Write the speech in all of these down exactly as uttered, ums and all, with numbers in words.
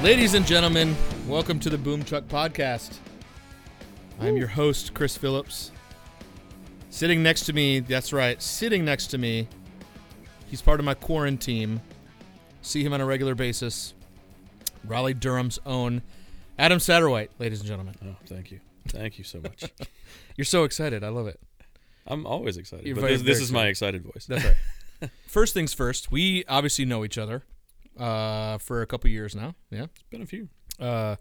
Ladies and gentlemen, welcome to the Boom Truck Podcast. I'm your host, Chris Phillips. Sitting next to me, that's right, sitting next to me, he's part of my quarantine. See him on a regular basis. Raleigh, Durham's own Adam Satterwhite, ladies and gentlemen. Oh, thank you. Thank you so much. You're so excited. I love it. I'm always excited. You're but very, this this very is my excited voice. That's right. First things first, we obviously know each other uh, for a couple years now. Yeah, It's been a few. Uh,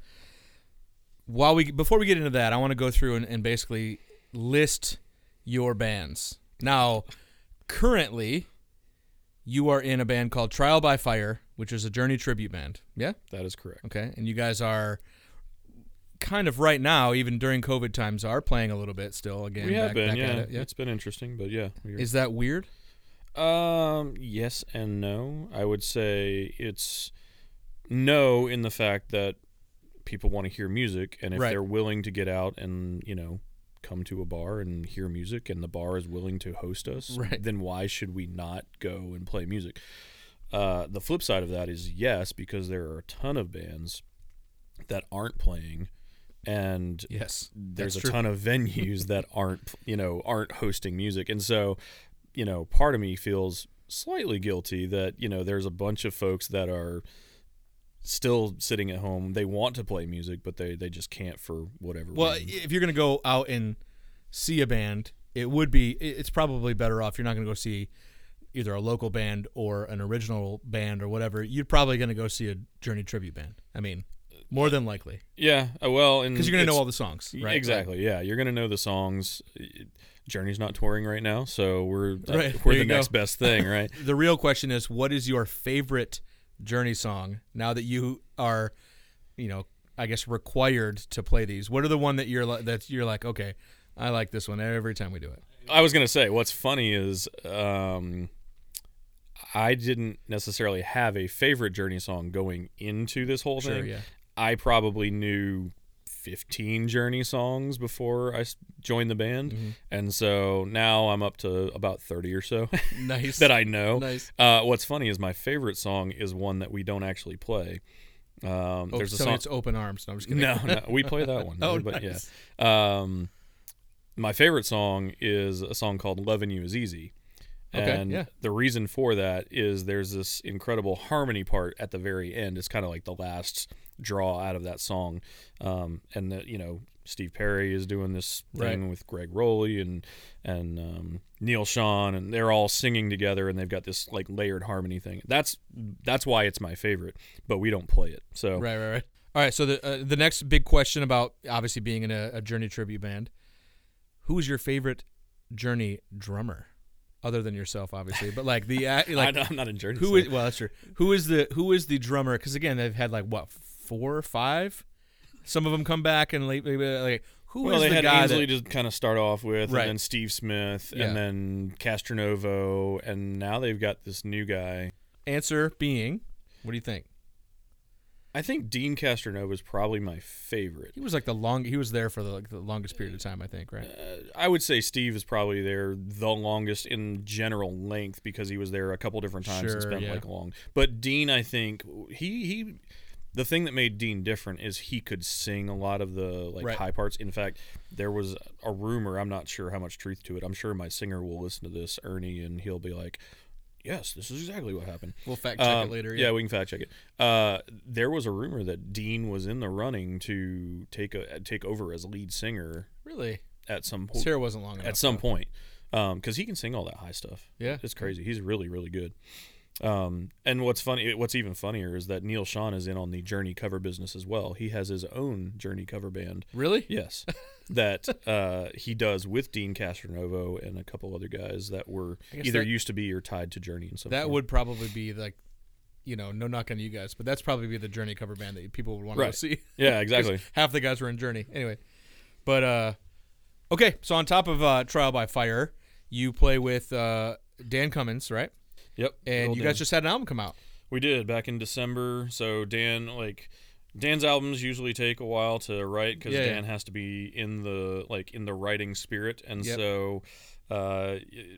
while we before we get into that, I want to go through and, and basically list your bands. Now, currently, you are in a band called Trial by Fire, which is a Journey tribute band. Yeah? That is correct. Okay. And you guys are kind of right now, even during COVID times, are playing a little bit still again. We have back, been, back yeah. at it. yeah. It's been interesting, but yeah. We're, Is that weird? um, yes and no. I would say it's no in the fact that people want to hear music, and if Right. they're willing to get out and, you know, come to a bar and hear music, and the bar is willing to host us, Right. then why should we not go and play music? Uh, the flip side of that is yes, because there are a ton of bands that aren't playing, and Yes. there's that's a true. ton of venues that aren't, you know, aren't hosting music. And so, you know, part of me feels slightly guilty that, you know, there's a bunch of folks that are still sitting at home. They want to play music, but they, they just can't for whatever Well, reason. if you're going to go out and see a band, it would be, it- it's probably better off. You're not going to go see either a local band or an original band or whatever. You're probably going to go see a Journey tribute band. I mean, more than likely. Yeah, uh, well, and Because you're going to know it's- all the songs, right? Exactly, yeah. You're going to know the songs. Journey's not touring right now, so we're, uh, Right, we're there the you go. next best thing, right? The real question is, what is your favorite Journey song now that you are, you know, I guess required to play these? What are the one that you're like, that you're like, okay, I like this one every time we do it? I was going to say, what's funny is um, I didn't necessarily have a favorite Journey song going into this whole Sure, thing. yeah. I probably knew fifteen Journey songs before I s- joined the band. Mhm. And so now I'm up to about thirty or so Nice. that I know. Nice. Uh, what's funny is my favorite song is one that we don't actually play. Um, Oh, there's a tell me song. it's Open Arms. No, I'm just kidding. No, no, we play that one. Oh, but nice. yeah. Um, my favorite song is a song called "Lovin' You Is Easy," Okay, and yeah. the reason for that is there's this incredible harmony part at the very end. It's kind of like the last draw out of that song, um, and the, you know, Steve Perry is doing this thing Right. with Greg Rowley and and um, Neil Sean, and they're all singing together, and they've got this like layered harmony thing. That's that's why it's my favorite, but we don't play it. So Right, right, right. All right, so the uh, the next big question about obviously being in a, a Journey tribute band, who is your favorite Journey drummer, other than yourself, obviously? But like the uh, like I, I'm not in Journey. who so- is well, that's true. Who is the who is the drummer? Because again, they've had like what four or five. Some of them come back and like, like who is Well, they the had guy Ainsley that? to kind of start off with, Right. and then Steve Smith, Yeah. and then Castronovo, and now they've got this new guy. Answer being, what do you think? I think Dean Castronovo is probably my favorite. He was like the long. He was there for the, like, the longest period of time, I think. Right. Uh, I would say Steve is probably there the longest in general length because he was there a couple different times and Sure, spent yeah. like long. But Dean, I think he he. The thing that made Dean different is he could sing a lot of the like Right. high parts. In fact, there was a rumor. I'm not sure how much truth to it. I'm sure my singer will listen to this, Ernie, and he'll be like, "Yes, this is exactly what happened." We'll fact check Um, it later. Yeah. we can fact check it. Uh, there was a rumor that Dean was in the running to take a take over as lead singer Really, at some his point. hair wasn't long enough. At some though. point, because he can sing all that high stuff. Yeah. It's crazy. He's really really good. Um, and what's funny, what's even funnier is that Neil Sean is in on the Journey cover business as well. He has his own Journey cover band. Really? Yes, that uh, he does with Dean Castronovo and a couple other guys that were I guess either that- used to be or tied to Journey in some That form. would probably be like, you know, no knock on you guys, but that's probably be the Journey cover band that people would want to go Right. see. Yeah, 'Cause exactly. half the guys were in Journey anyway. But uh, okay, so on top of uh, Trial by Fire, you play with uh, Dan Cummins, right? Yep. And Well you done. guys just had an album come out. We did back in December. So Dan, like, Dan's albums usually take a while to write because Yeah, Dan yeah. has to be in the like in the writing spirit, and Yep. so uh,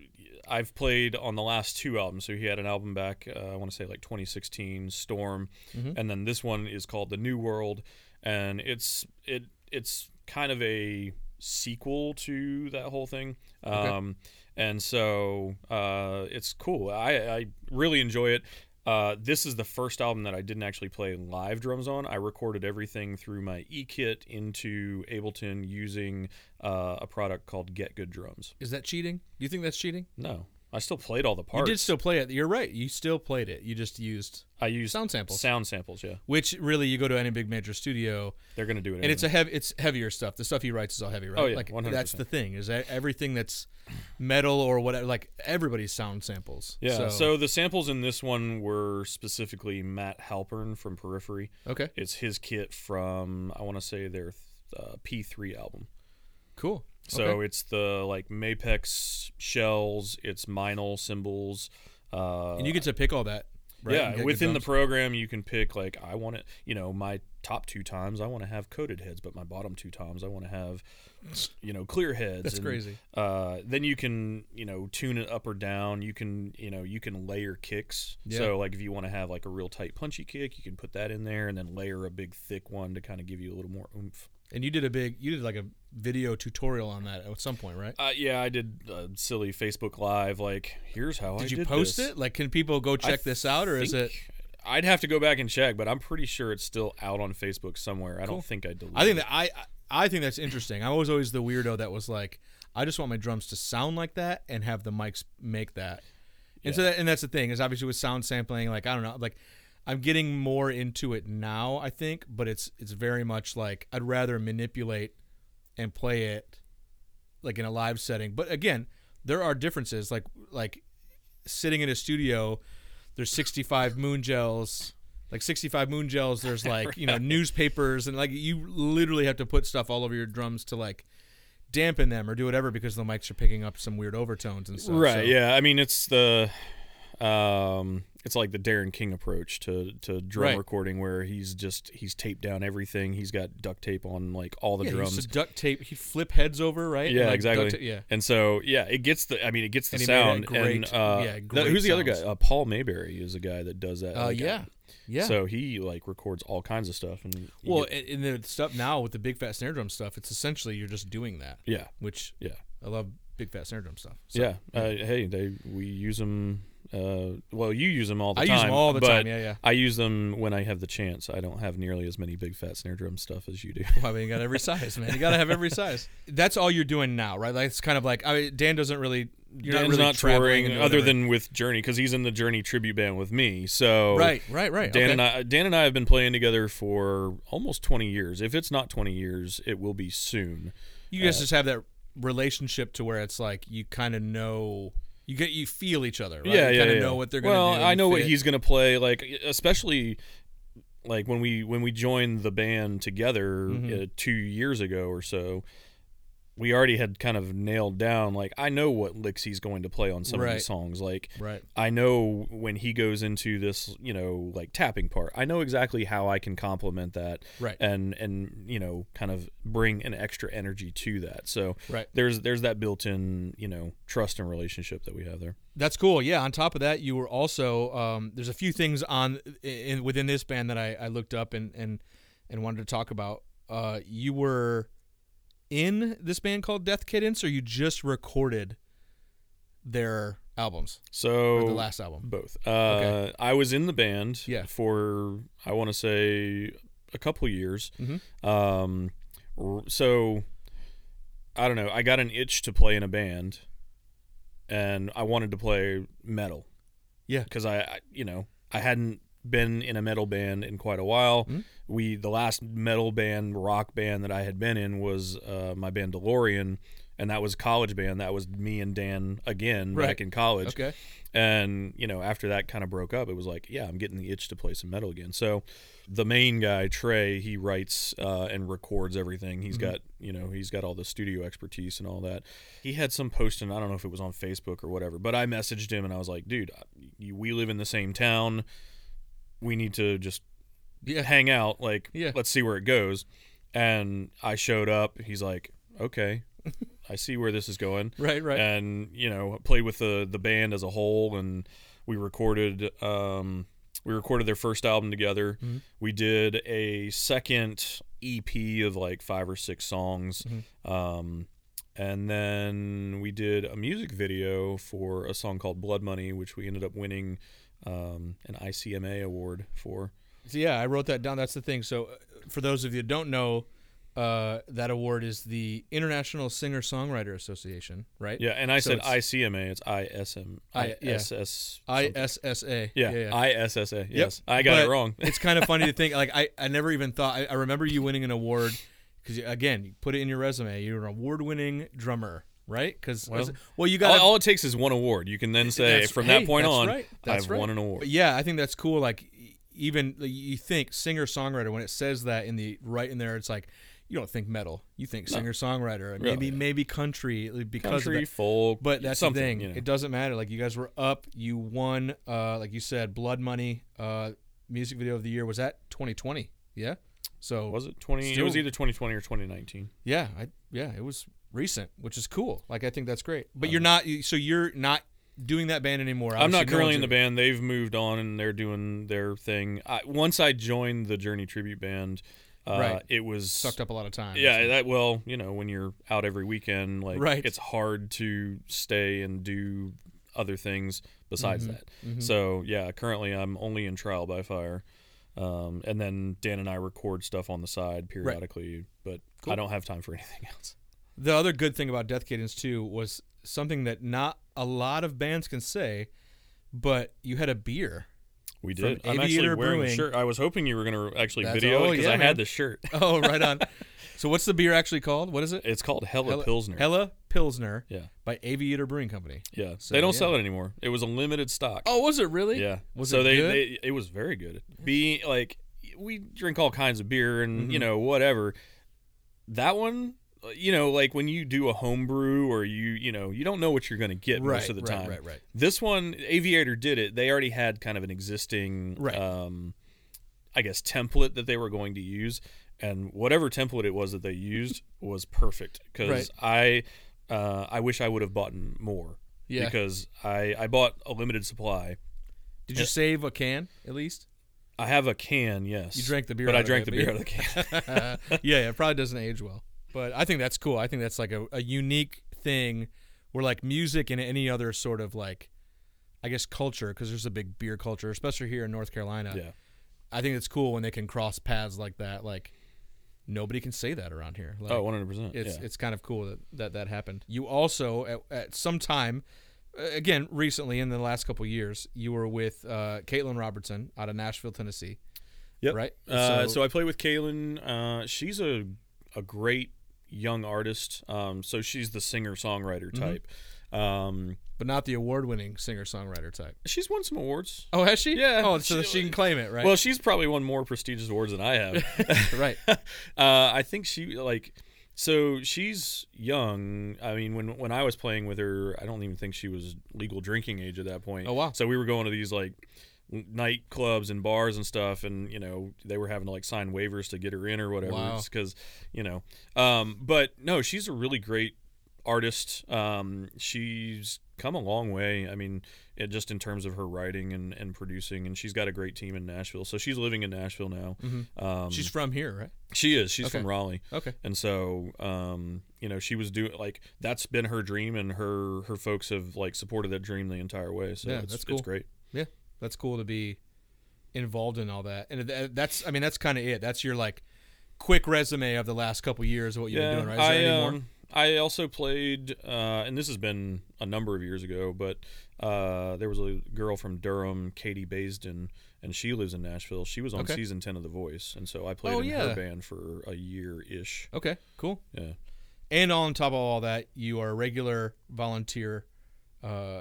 I've played on the last two albums. So he had an album back, uh, I want to say like twenty sixteen, Storm, Mhm. and then this one is called The New World, and it's it it's kind of a sequel to that whole thing. Okay. Um, and so uh, it's cool. I, I really enjoy it. Uh, this is the first album that I didn't actually play live drums on. I recorded everything through my E-Kit into Ableton using uh, a product called Get Good Drums. Is that cheating? Do you think that's cheating? No, I still played all the parts. You did still play it. You're right. You still played it. You just used I used sound samples. Sound samples, yeah. Which really, you go to any big major studio, They're gonna do it, and anyway. it's a heavy, it's heavier stuff. The stuff he writes is all heavy, right? Oh, yeah, like one hundred that's percent. the thing is that everything that's metal or whatever. Like everybody's sound samples. Yeah. So, So. the samples in this one were specifically Matt Halpern from Periphery. okay, It's his kit from I want to say their uh, P three album. cool. So Okay. it's the like Mapex shells, it's Meinl cymbals. Uh, and you get to pick all that. Right? And yeah, get good within the drums. program, you can pick like I want it. You know, my top two times I want to have coated heads, but my bottom two times I want to have, you know, clear heads. That's and, crazy. Uh, then you can you know tune it up or down. You can you know you can layer kicks. Yeah. So like if you want to have like a real tight punchy kick, you can put that in there, and then layer a big thick one to kind of give you a little more oomph. And you did a big, you did like a video tutorial on that at some point, right? Uh, yeah, I did a silly Facebook Live. Like, here's how I Did did you post this. it? Like, can people go check I this out, or is it? think- I'd have to go back and check, but I'm pretty sure it's still out on Facebook somewhere. I Cool. don't think I deleted I think it. that I I think that's interesting. I was always the weirdo that was like, I just want my drums to sound like that and have the mics make that. And so Yeah. that, and that's the thing is obviously with sound sampling, like I don't know, like I'm getting more into it now, I think, but it's it's very much like I'd rather manipulate and play it like in a live setting. But again, there are differences. Like like sitting in a studio, there's sixty-five moon gels. Like sixty-five moon gels, there's like, you know, newspapers, and like you literally have to put stuff all over your drums to like dampen them or do whatever because the mics are picking up some weird overtones and stuff. Right, So- yeah. I mean, it's the um it's like the Darren King approach to to drum Right. recording, where he's just he's taped down everything. He's got duct tape on like all the Yeah, he used drums. to duct tape. He'd flip heads over, right? And, Yeah, like, exactly. duct ta- yeah. And so, yeah, it gets the. I mean, it gets the And he made sound. that great- and uh, yeah, the- great who's the other guy? sounds. Uh, Paul Mayberry is a guy that does that. Uh, like, yeah. Yeah. So he like records all kinds of stuff, and you well, get- and, and the stuff now with the big fat snare drum stuff, it's essentially you're just doing that, yeah, which yeah, I love big fat snare drum stuff. So, yeah. Uh, hey, they we use them. Uh, well, you use them all the I time. use them all the but time. Yeah, yeah. I use them when I have the chance. I don't have nearly as many big fat snare drum stuff as you do. Well, I mean, you got every size, man. You got to have every size. That's all you're doing now, right? Like it's kind of like I mean, Dan doesn't really. You're Dan's not really not traveling touring or other whatever. than with Journey, because he's in the Journey tribute band with me. So right, right, right. Dan okay. and I, Dan and I have been playing together for almost twenty years. If it's not twenty years, it will be soon. You guys uh, just have that relationship to where it's like you kind of know. You get you feel each other, right? Yeah, you yeah, kind of yeah. know what they're gonna well, do. I you know what fit. he's gonna play. Like, especially like when we when we joined the band together Mhm. uh, two years ago or so. We already had kind of nailed down, like, I know what licks he's going to play on some of Right. these songs. Like, Right. I know when he goes into this, you know, like tapping part, I know exactly how I can complement that Right. and, and, you know, kind of bring an extra energy to that. So Right. there's, there's that built in, you know, trust and relationship that we have there. That's cool. Yeah. On top of that, you were also um, there's a few things on in within this band that I, I looked up and, and and wanted to talk about. Uh, you were in this band called Death Cadence, or you just recorded their albums So or the last album? both. Uh, Okay. I was in the band Yeah. for, I want to say, a couple years. Mhm. Um, r- so I don't know. I got an itch to play in a band, and I wanted to play metal. Yeah. because I, I, you know, I hadn't been in a metal band in quite a while. Mhm. We, the last metal band, rock band that I had been in was uh, my band DeLorean, and that was a college band. That was me and Dan again Right. back in college. Okay. And, you know, after that kind of broke up, it was like, yeah, I'm getting the itch to play some metal again. So the main guy, Trey, he writes uh, and records everything. He's Mhm. got, you know, he's got all the studio expertise and all that. He had some posting, I don't know if it was on Facebook or whatever, but I messaged him and I was like, dude, you, we live in the same town. We need to just Yeah. hang out. Like, Yeah. let's see where it goes. And I showed up. He's like, okay, I see where this is going. Right, right. And, you know, played with the, the band as a whole, and we recorded um, we recorded their first album together. Mm-hmm. We did a second E P of like five or six songs. Mm-hmm. Um, and then we did a music video for a song called Blood Money, which we ended up winning um, an I C M A award for. So yeah, I wrote that down. That's the thing. So uh, for those of you who don't know, uh, that award is the International Singer-Songwriter Association, right? Yeah, and I So said it's- I C M A. It's I S M I- yeah. I S S. I S S A. Yeah, yeah, yeah. I S S A. Yes, I got But it wrong. It's kind of funny to think. Like I, I never even thought. I, I remember you winning an award because again, you put it in your resume. You're an award-winning drummer, right? Because Well, well, you all, got all it takes is one award. You can then say, That's- from hey, that point that's on, right. That's I've right. won an award. But yeah, I think that's cool. Like e- even like, you think singer-songwriter when it says that in the right in there, it's like you don't think metal. You think No. singer-songwriter, Really, maybe yeah. maybe country because Country, of that. folk, But that's the something. thing. You know. It doesn't matter. Like you guys were up. You won. Uh, like you said, Blood Money. Uh, music video of the year was that twenty twenty. Yeah. So Was it twenty? It Still- was either twenty twenty or twenty nineteen. yeah, I yeah, it was recent, which is cool. Like I think that's great. But Uh, you're not. So you're not doing that band anymore. I'm not Obviously, no currently one's in the band. They've moved on and they're doing their thing. I, once I joined the Journey tribute band, uh, Right. it was Sucked up a lot of time. Yeah, that well, you know, when you're out every weekend, like Right. it's hard to stay and do other things besides Mhm, that. mhm. So yeah, currently I'm only in Trial by Fire, um, and then Dan and I record stuff on the side periodically, but Cool. I don't have time for anything else. The other good thing about Death Cadence too was something that not a lot of bands can say, but you had a beer. We From did. I'm actually Aviator wearing Brewing. the shirt. I was hoping you were going to actually That's- video oh, it because yeah, I man. had the shirt. Oh, right on. So what's the beer actually called? What is it? It's called Hella, Hella- Pilsner. Hella Pilsner Yeah, by Aviator Brewing Company. yeah. So, they don't yeah. sell it anymore. It was a limited stock. Oh, was it really? Yeah. Was so it they, good? they it was very good. Be like we drink all kinds of beer and you Mhm. know whatever. That one, you know, like when you do a home brew or you you know you don't know what you're going to get right, most of the right, time. Right, right, This one, Aviator did it. They already had kind of an existing, Right. um, I guess, template that they were going to use, and whatever template it was that they used was perfect. Because I, uh, I wish I would have bought more. Yeah. Because I I bought a limited supply. Did you save a can at least? I have a can, yes. You drank the beer but out I of drank it, the but beer you- out of the can. yeah, yeah, it probably doesn't age well. But I think that's cool. I think that's like a, a unique thing where like music and any other sort of like, I guess, culture, because there's a big beer culture, especially here in North Carolina. Yeah. I think it's cool when they can cross paths like that. Like nobody can say that around here. Like, Oh, one hundred percent. it's Yeah. it's kind of cool that that, that happened. You also at, at some time, uh, again recently in the last couple years, you were with uh, Caitlin Robertson out of Nashville, Tennessee. Yep. Right. Uh, so I play with Kaylin. Uh, she's a a great young artist. Um, so she's the singer songwriter Mm-hmm. type. Um, but not the award-winning singer-songwriter type. she's won some awards. Oh, has she? Yeah. Oh, so She- she can claim it, right? Well, she's probably won more prestigious awards than I have. right. uh, I think she like. So she's young. I mean, when when I was playing with her, I don't even think she was legal drinking age at that point. Oh, wow. So we were going to these like nightclubs and bars and stuff, and you know they were having to like sign waivers to get her in or whatever, Wow. because you know. Um, but no, she's a really great artist. Um, she's come a long way. I mean, it, just in terms of her writing and, and producing, and she's got a great team in Nashville. So she's living in Nashville now. Mm-hmm. Um, She's from here, right? she is. She's Okay. from Raleigh. Okay. And so, um, you know, she was doing like that's been her dream, and her her folks have like supported that dream the entire way. So Yeah, it's, that's cool. it's great. Yeah, that's cool to be involved in all that, and th- that's I mean that's kind of it. That's your like quick resume of the last couple years of what you've yeah, been doing, right? Is there I any more? um, I also played, uh, and this has been a number of years ago, but uh, there was a girl from Durham, Katie Baisden, and she lives in Nashville. She was on Okay. season ten of The Voice, and so I played Oh, in yeah. her band for a year ish. Okay, cool. Yeah. And on top of all that, you are a regular volunteer uh,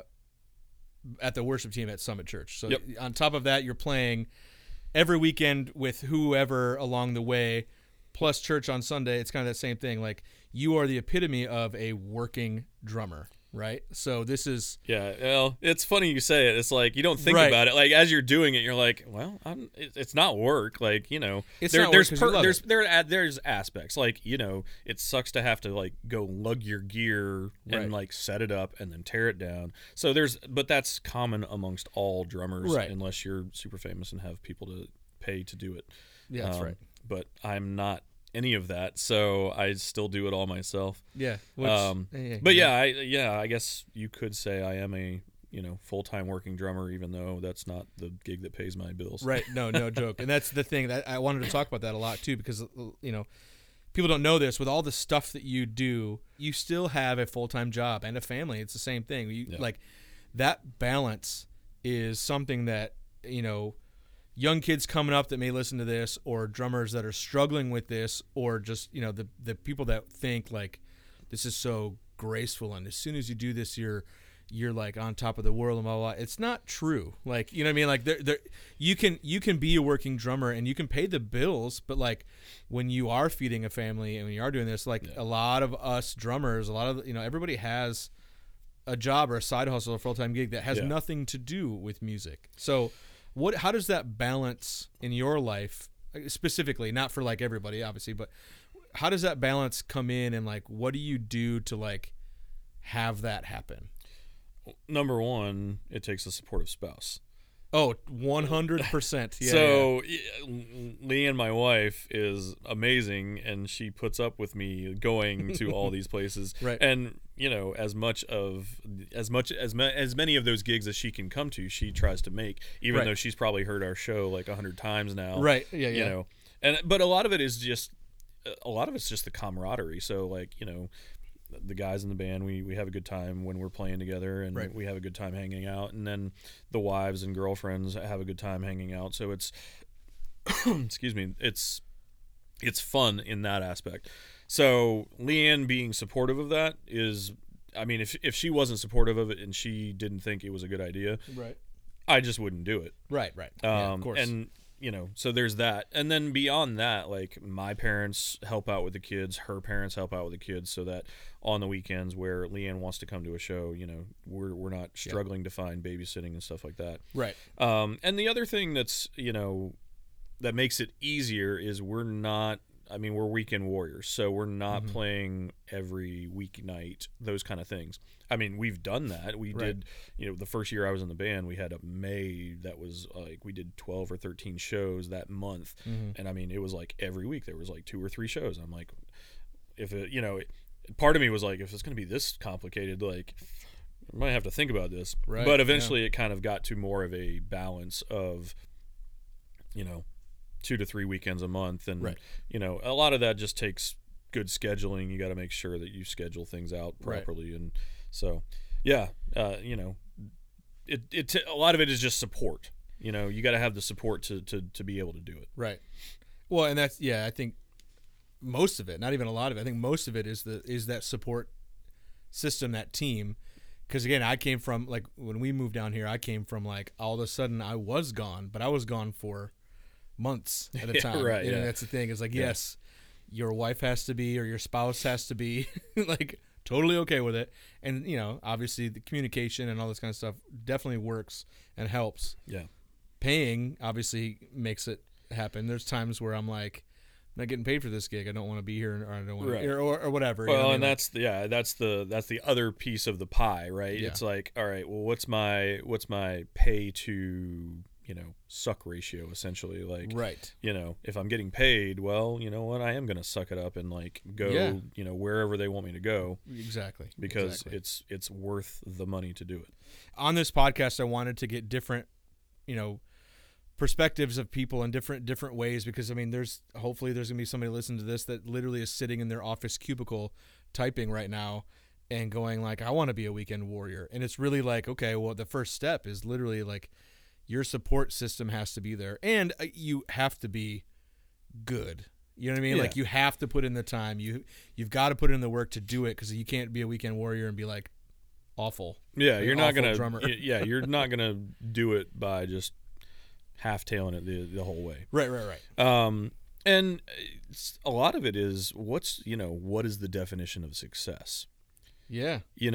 at the worship team at Summit Church. So Yep. on top of that, you're playing every weekend with whoever along the way, plus church on Sunday. It's kind of that same thing. Like you are the epitome of a working drummer. right? So this is Yeah, well, it's funny you say it. It's like you don't think Right. about it. Like as you're doing it, you're like, well, I'm, it, it's not work. Like you know, It's there, not work there's 'cause you love there's it. there ad- there's aspects like you know, it sucks to have to like go lug your gear and Right. like set it up and then tear it down. So there's, but that's common amongst all drummers, Right. unless you're super famous and have people to pay to do it. yeah, that's Um, right. But I'm not any of that, so I still do it all myself. Yeah. Which, Um, hey, But you know, yeah, I yeah, I guess you could say I am a you know full time working drummer, even though that's not the gig that pays my bills. Right. No, no joke. And that's the thing that I wanted to talk about that a lot too, because you know, people don't know this. With all the stuff that you do, you still have a full time job and a family. It's the same thing. You, Yeah. Like that balance is something that you know, young kids coming up that may listen to this, or drummers that are struggling with this, or just you know the the people that think like this is so graceful and as soon as you do this you're you're like on top of the world and blah blah, blah. It's not true. Like you know what I mean, like there there you can you can be a working drummer and you can pay the bills, but like when you are feeding a family and when you are doing this, like Yeah. a lot of us drummers, a lot of you know everybody has a job or a side hustle or full-time gig that has Yeah. nothing to do with music. So what how does that balance in your life specifically, not for like everybody obviously, but how does that balance come in, and like what do you do to like have that happen? Number one, it takes a supportive spouse. Oh, one hundred percent. Yeah, so y- Leanne, my wife, is amazing, and she puts up with me going to all these places. Right. And you know, as much of as much as ma- as many of those gigs as she can come to, she tries to make, even Right. though she's probably heard our show like a hundred times now. Right. Yeah, You yeah. know, and but a lot of it is just a lot of it's just the camaraderie. So like you know. The guys in the band, we, we have a good time when we're playing together, and Right. we have a good time hanging out. And then the wives and girlfriends have a good time hanging out. So it's, excuse me, it's it's fun in that aspect. So Leanne being supportive of that is, I mean, if if she wasn't supportive of it and she didn't think it was a good idea, Right. I just wouldn't do it. Right, right. Um, yeah, of course. And you know, so there's that. And then beyond that, like my parents help out with the kids, her parents help out with the kids, so that on the weekends where Leanne wants to come to a show, you know, we're we're not struggling to find babysitting and stuff like that. right. Um, and the other thing that's, you know, that makes it easier is we're not, I mean, we're weekend warriors, so we're not Mhm. playing every weeknight, those kind of things. I mean, we've done that. We Right. did, you know, the first year I was in the band, we had a May that was like, we did twelve or thirteen shows that month. Mhm. And I mean, it was like every week there was like two or three shows. I'm like, if it, you know, it, part of me was like, if it's going to be this complicated, like, I might have to think about this. Right, But yeah. eventually it kind of got to more of a balance of, you know, two to three weekends a month. And, Right. you know, a lot of that just takes good scheduling. You got to make sure that you schedule things out Right. properly. And so, yeah, uh, you know, it, it, t- a lot of it is just support. You know, you got to have the support to, to, to be able to do it. Right. Well, and that's yeah, I think most of it, not even a lot of it. I think most of it is the is that support system, that team. Because again, I came from like when we moved down here, I came from like all of a sudden I was gone, but I was gone for months at a Yeah, time. right, And yeah. that's the thing. Is like Yeah. yes, your wife has to be or your spouse has to be like totally okay with it, and you know obviously the communication and all this kind of stuff definitely works and helps. Yeah. Paying obviously makes it happen. There's times where I'm like, I'm not getting paid for this gig. I don't want to be here, or I don't want Right. to, or, or, or whatever. you know Well, what I and mean? Like, that's the, yeah, that's the that's the other piece of the pie, right? Yeah. It's like, all right, well, what's my what's my pay to, you know, suck ratio essentially? Like, right, you know, if I'm getting paid, well, you know what, I am gonna suck it up and like go, Yeah. you know, wherever they want me to go exactly, because exactly. it's it's worth the money to do it. On this podcast, I wanted to get different, you know, perspectives of people in different different ways, because I mean, there's hopefully there's gonna be somebody listening to this that literally is sitting in their office cubicle typing right now and going like, I want to be a weekend warrior. And it's really like, okay, well, the first step is literally like your support system has to be there, and uh, you have to be good. You know what I mean? Yeah. Like you have to put in the time. You you've got to put in the work to do it, because you can't be a weekend warrior and be like awful. Yeah, An you're not awful gonna. drummer. y- Yeah, you're not gonna do it by just half-tailing it the the whole way. Right, right, right. Um, and it's, a lot of it is what's, you know, what is the definition of success? Yeah. You know,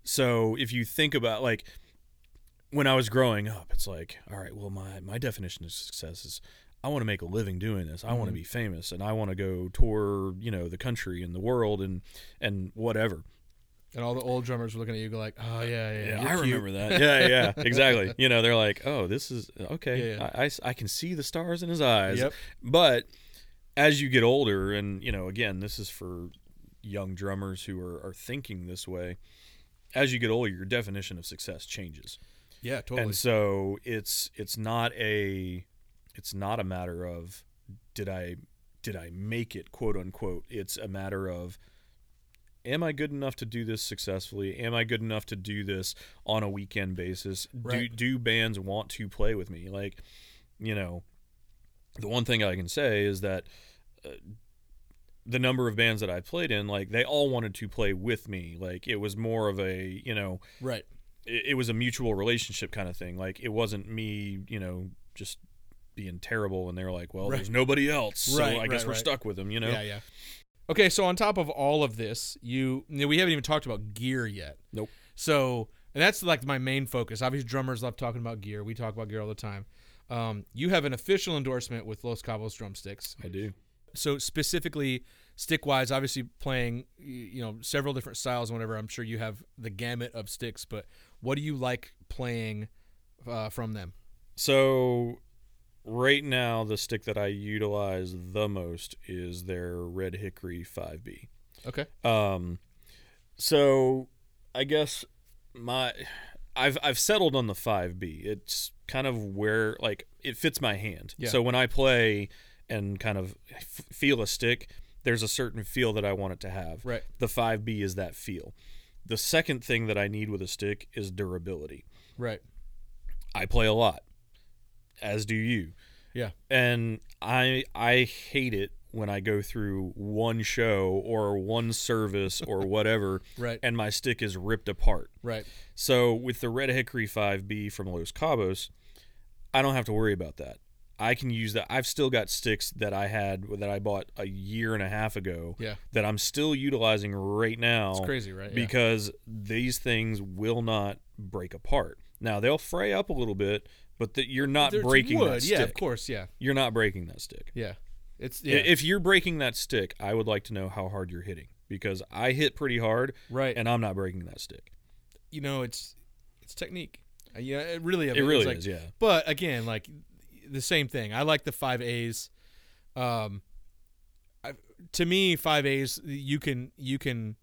so if you think about like when I was growing up, it's like, all right, well, my my definition of success is I want to make a living doing this. I mm-hmm. want to be famous, and I want to go tour, you know, the country and the world and and whatever. And all the old drummers were looking at you, go like, "Oh yeah, yeah, yeah I cute. remember that. Yeah, yeah, exactly. You know, they're like, "Oh, this is okay. Yeah, yeah. I, I, I can see the stars in his eyes." Yep. But as you get older, and you know, again, this is for young drummers who are, are thinking this way. As you get older, your definition of success changes. Yeah, totally. And so it's it's not a it's not a matter of did I did I make it, quote unquote. It's a matter of, am I good enough to do this successfully? Am I good enough to do this on a weekend basis? Right. Do do bands want to play with me? Like, you know, the one thing I can say is that uh, the number of bands that I played in, like, they all wanted to play with me. Like, it was more of a, you know, right. It, it was a mutual relationship kind of thing. Like, it wasn't me, you know, just being terrible and they're like, well, right. there's nobody else, so right, I right, guess we're right. stuck with them, you know? Yeah, yeah. Okay, so on top of all of this, you, you know, we haven't even talked about gear yet. Nope. So, and that's like my main focus. Obviously, drummers love talking about gear. We talk about gear all the time. Um, you have an official endorsement with Los Cabos drumsticks. I do. So specifically, stick-wise, obviously playing, you know, several different styles and whatever. I'm sure you have the gamut of sticks, but what do you like playing uh, from them? So right now, the stick that I utilize the most is their Red Hickory five B. Okay. Um, so I guess my I've I've settled on the five B. It's kind of where, like, it fits my hand. Yeah. So when I play and kind of f- feel a stick, there's a certain feel that I want it to have. Right. The five B is that feel. The second thing that I need with a stick is durability. Right. I play a lot, as do you. Yeah. And I I hate it when I go through one show or one service or whatever, right. and my stick is ripped apart. Right. So with the Red Hickory five B from Los Cabos, I don't have to worry about that. I can use that. I've still got sticks that I had that I bought a year and a half ago yeah. that I'm still utilizing right now. It's crazy, right? Yeah. Because these things will not break apart. Now, they'll fray up a little bit, but the, you're not There's breaking wood. that stick. Yeah, of course, yeah. You're not breaking that stick. Yeah. It's yeah. If you're breaking that stick, I would like to know how hard you're hitting, because I hit pretty hard, right, and I'm not breaking that stick. You know, it's it's technique. Yeah, it really it really like, is. Yeah. But again, like the same thing. I like the five A's. Um, I, to me, five A's you can you can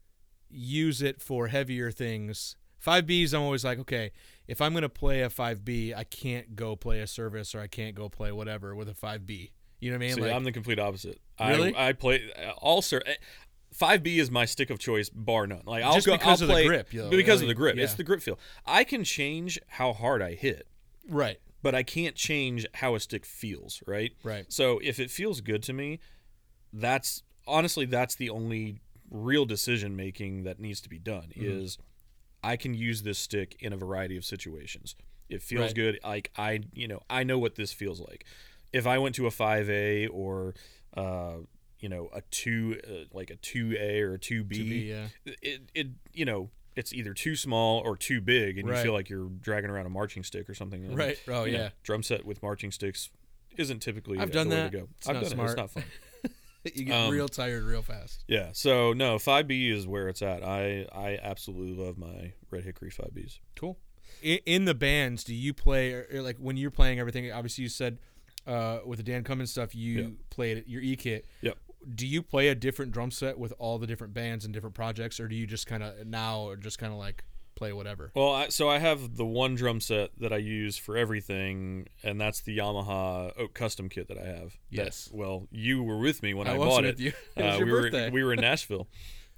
use it for heavier things. Five B's, I'm always like, okay, if I'm gonna play a five B, I can't go play a service or I can't go play whatever with a five B. You know what I mean? See, like, I'm the complete opposite. Really? I, I play all sir. five B is my stick of choice, bar none. Like I'll just go, because I'll of play, the grip, you know, because really, of the grip. Yeah. It's the grip feel. I can change how hard I hit, right? But I can't change how a stick feels, right? Right. So if it feels good to me, that's honestly that's the only real decision making that needs to be done. Mm-hmm. Is I can use this stick in a variety of situations. It feels right. good. Like I, you know, I know what this feels like. If I went to a five A or, uh, you know, a two, uh, like a two A or a two B, two B yeah. it, it, you know, it's either too small or too big, and right. you feel like you're dragging around a marching stick or something. And, right. Oh yeah. Know, drum set with marching sticks isn't typically I've done the that. way to go. It's I've not done smart. it. It's not fun. You get um, real tired real fast. Yeah. So no, five B is where it's at. I I absolutely love my Red Hickory five Bs. Cool. In, in the bands, do you play or, or like when you're playing everything? Obviously, you said uh, with the Dan Cummins stuff, you yep. played your E kit. Yep. Do you play a different drum set with all the different bands and different projects, or do you just kind of now or just kind of like play whatever? Well, I, so I have the one drum set that I use for everything, and that's the Yamaha Oak Custom kit that I have. Yes. That, well, you were with me when I, I bought was it. With you. It was uh, your we birthday. were we were in Nashville.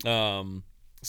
Um,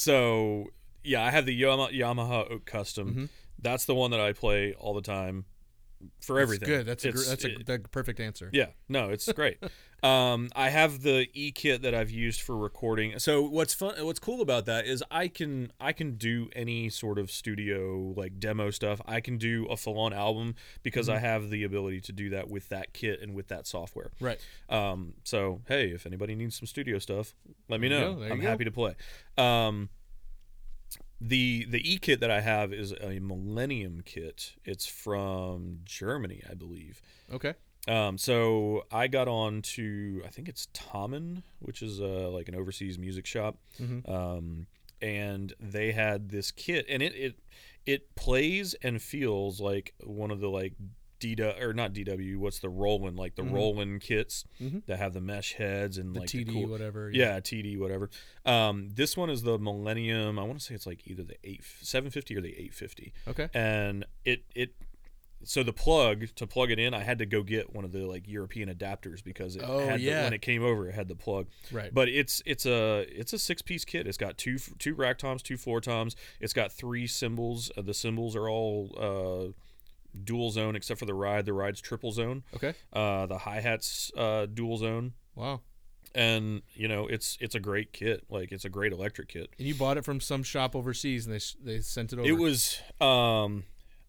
so yeah, I have the Yamaha, Yamaha Oak Custom. Mm-hmm. That's the one that I play all the time for everything. That's good. That's it's, a that's a it, the perfect answer. Yeah. No, it's great. um, I have the E kit that I've used for recording. So what's fun, what's cool about that is I can I can do any sort of studio like demo stuff. I can do a full on album because mm-hmm. I have the ability to do that with that kit and with that software. Right. Um. So hey, if anybody needs some studio stuff, let me there know. You go. There I'm you happy go. to play. Um. The the E kit that I have is a Millennium kit. It's from Germany, I believe. Okay. Um, so I got on to, I think it's Tommen, which is uh, like an overseas music shop. Mm-hmm. Um, and they had this kit, and it, it it plays and feels like one of the like D W or not D W. What's the Roland like the mm-hmm. Roland kits mm-hmm. that have the mesh heads and the like T D the cool, whatever. Yeah. yeah, T D whatever. Um, this one is the Millennium. I want to say it's like either the eight seven fifty or the eight fifty. Okay. And it it. So the plug, to plug it in, I had to go get one of the like European adapters because it oh, had yeah. the, when it came over, it had the plug. Right. But it's it's a it's a six piece kit. It's got two two rack toms, two floor toms. It's got three cymbals. Uh, the cymbals are all uh, dual zone except for the ride. The ride's triple zone. Okay. Uh, the hi hats uh, dual zone. Wow. And you know it's it's a great kit. Like it's a great electric kit. And you bought it from some shop overseas, and they they sent it over. It was. Um,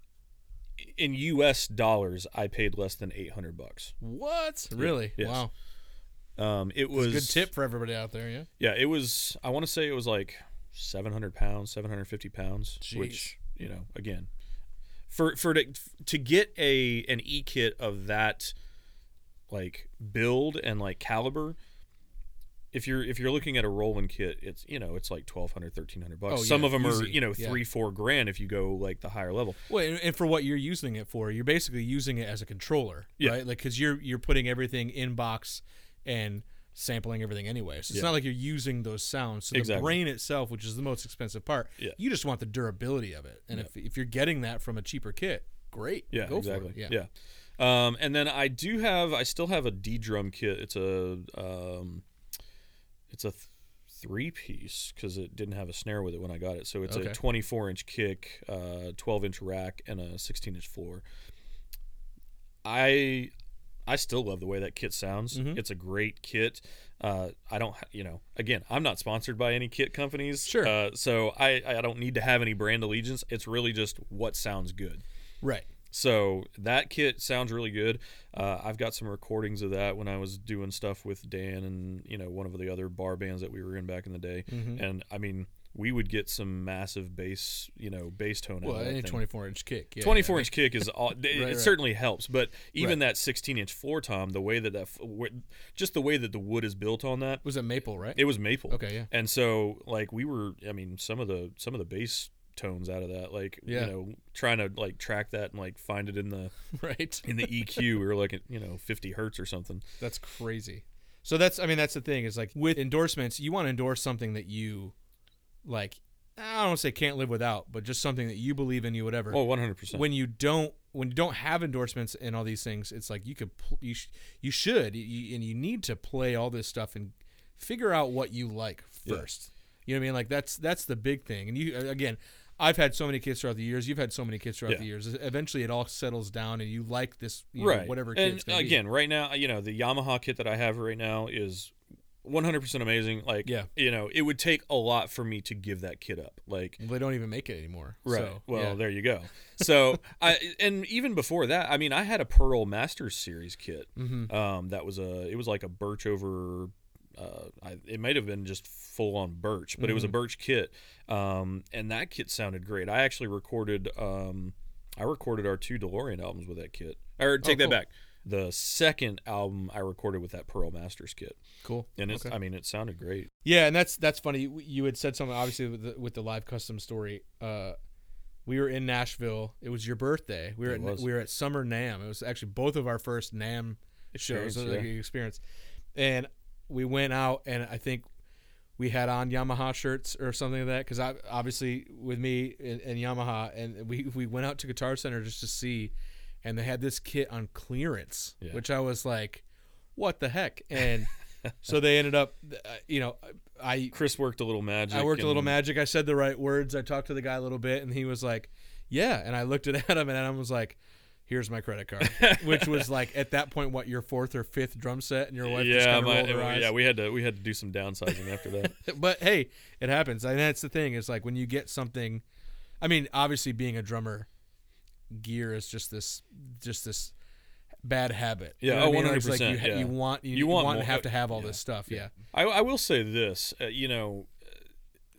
In U S dollars, I paid less than eight hundred bucks. What? Really? Yes. Wow. Um, it was a good tip for everybody out there. Yeah. Yeah, it was. I want to say it was like seven hundred pounds, seven hundred fifty pounds. Jeez. Which you know, again, for for to, to get a an E kit of that like build and like caliber. If you're if you're looking at a Roland kit, it's you know it's like twelve hundred, thirteen hundred bucks. Oh, Some yeah, of them easy. are you know Yeah. three four grand if you go like the higher level. Well, and, and for what you're using it for, you're basically using it as a controller, Yeah. right? Like because you're you're putting everything in box and sampling everything anyway. So it's Yeah. not like you're using those sounds. So Exactly. the brain itself, which is the most expensive part, Yeah. you just want the durability of it. And Yeah. if if you're getting that from a cheaper kit, great. Yeah, Go exactly. For it. Yeah. Um, and then I do have, I still have a D drum kit. It's a, um, it's a th- three piece because it didn't have a snare with it when I got it. So it's Okay. a twenty-four inch kick, uh, twelve inch rack, and a sixteen inch floor. I, I still love the way that kit sounds. Mhm. It's a great kit. Uh, I don't, ha- you know, again, I'm not sponsored by any kit companies. Sure. Uh, so I, I don't need to have any brand allegiance. It's really just what sounds good. Right. So that kit sounds really good. Uh, I've got some recordings of that when I was doing stuff with Dan and you know one of the other bar bands that we were in back in the day. Mm-hmm. And I mean, we would get some massive bass, you know, bass tone Well, out of that any thing. twenty-four inch kick. Yeah, twenty-four yeah. inch kick is all, it, it right. certainly helps, but even Right. that sixteen inch floor tom, the way that that f- w- just the way that the wood is built on that, Was it maple, right? it was maple. Okay, yeah. And so like we were, I mean, some of the some of the bass tones out of that, like Yeah. you know, trying to like track that and like find it in the Right. in the E Q, we were like at, you know, fifty hertz or something. That's crazy. So that's, I mean, that's the thing is like with endorsements, you want to endorse something that you like, I don't want to say can't live without, but just something that you believe in, you whatever. Oh, one hundred percent. When you don't, when you don't have endorsements and all these things, it's like you could, pl- you, sh- you should, you, and you need to play all this stuff and figure out what you like first. You know what I mean? Like that's that's the big thing. And you again, I've had so many kids throughout the years. You've had so many kids throughout Yeah. the years. Eventually, it all settles down, and you like this, you right. know, whatever and kid's gonna be. again, right now, you know, the Yamaha kit that I have right now is one hundred percent amazing. Like, Yeah. you know, it would take a lot for me to give that kit up. Like, They don't even make it anymore. right. So, well, yeah. there you go. So, I and even before that, I mean, I had a Pearl Masters series kit. Mhm. Um, that was a, it was like a birch over. Uh, I, it might have been just full on birch, but it was a Mhm. birch kit, um, and that kit sounded great. I actually recorded, um, I recorded our two DeLorean albums with that kit. Or take Oh, that cool. back. The second album I recorded with that Pearl Masters kit, Cool. and it's, Okay. I mean, it sounded great. Yeah, and that's that's funny. You- You had said something obviously with the, with the live custom story. Uh, we were in Nashville. It was your birthday. We were It at, was. we were at Summer NAMM. It was actually both of our first NAMM shows, Experience, so, like, yeah. experience. And we went out, and I think we had on Yamaha shirts or something like that. Because I obviously with me and, and Yamaha, and we we went out to Guitar Center just to see, and they had this kit on clearance, Yeah. which I was like, what the heck? And so they ended up, uh, you know, I Chris worked a little magic. I worked a little and- magic. I said the right words. I talked to the guy a little bit, and he was like, yeah. And I looked at Adam, and Adam was like, here's my credit card, which was like at that point, what, your fourth or fifth drum set, and your wife just Yeah, kind of my, rolled her eyes. yeah, we had to we had to do some downsizing after that. But hey, it happens. And that's the thing. It's like when you get something, I mean, obviously being a drummer, gear is just this, just this bad habit. You Yeah, know what oh, I mean? It's like you, one hundred percent, ha- yeah. you want, you, You want want more- and have to have all yeah, this stuff. Yeah. I, I will say this, uh, you know,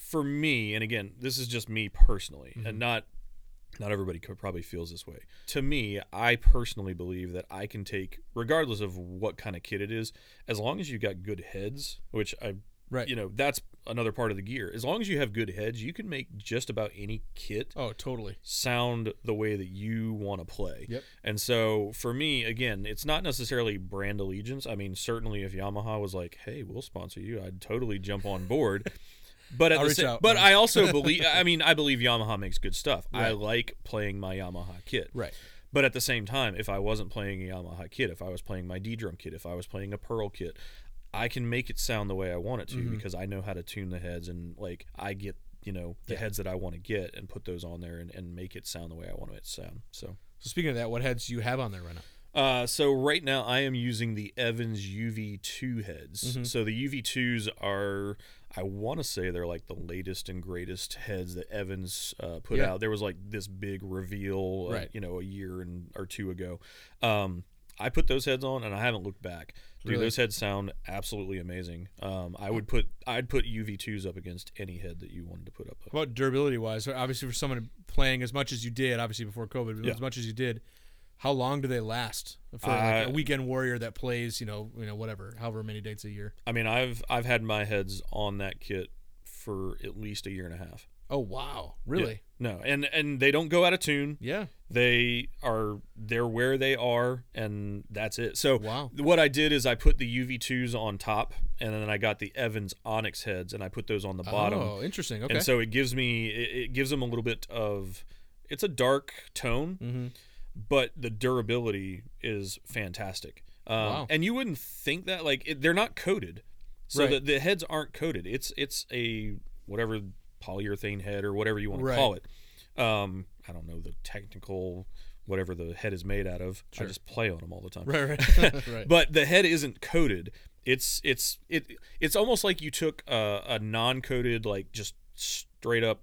for me, and again, this is just me personally, Mhm. and not not everybody could probably feels this way. To me, I personally believe that I can take, regardless of what kind of kit it is, as long as you got good heads, which I, Right. you know, that's another part of the gear. As long as you have good heads, you can make just about any kit Oh, totally. sound the way that you want to play. Yep. And so for me, again, it's not necessarily brand allegiance. I mean, certainly if Yamaha was like, "Hey, we'll sponsor you," I'd totally jump on board. But at I'll the reach same, out, but man. I also believe. I mean, I believe Yamaha makes good stuff. I Right. like playing my Yamaha kit. Right. But at the same time, if I wasn't playing a Yamaha kit, if I was playing my D-drum kit, if I was playing a Pearl kit, I can make it sound the way I want it to Mhm. because I know how to tune the heads, and like I get, you know, the Yeah. heads that I want to get and put those on there and, and make it sound the way I want it to sound. So So speaking of that, what heads do you have on there right now? uh, so right now I am using the Evans U V two heads. Mhm. So the U V twos are, I want to say they're like the latest and greatest heads that Evans uh, put Yeah. out. There was like this big reveal, uh, Right. you know, a year and or two ago. Um, I put those heads on and I haven't looked back. Dude, Really? those heads sound absolutely amazing. Um, I would put I'd put U V twos up against any head that you wanted to put up. How about durability wise? Obviously, for someone playing as much as you did, obviously before COVID, but Yeah. as much as you did, how long do they last for like, Uh, a weekend warrior that plays, you know, you know, whatever, however many dates a year? I mean, I've I've had my heads on that kit for at least a year and a half. Oh wow, really? No, and and they don't go out of tune. Yeah. They are they're where they are, and that's it. So Wow. what I did is I put the U V twos on top, and then I got the Evans Onyx heads, and I put those on the bottom. Oh, interesting. Okay. And so it gives me it, it gives them a little bit of, it's a dark tone, mm-hmm. but the durability is fantastic. Um, Wow. And you wouldn't think that, like, it, they're not coated, so Right. the, the heads aren't coated. It's it's a whatever polyurethane head or whatever you want Right. to call it. Um, I don't know the technical whatever the head is made out of. Sure. I just play on them all the time. Right, right, right. But the head isn't coated. It's it's it it's almost like you took a, a non-coated, like just straight up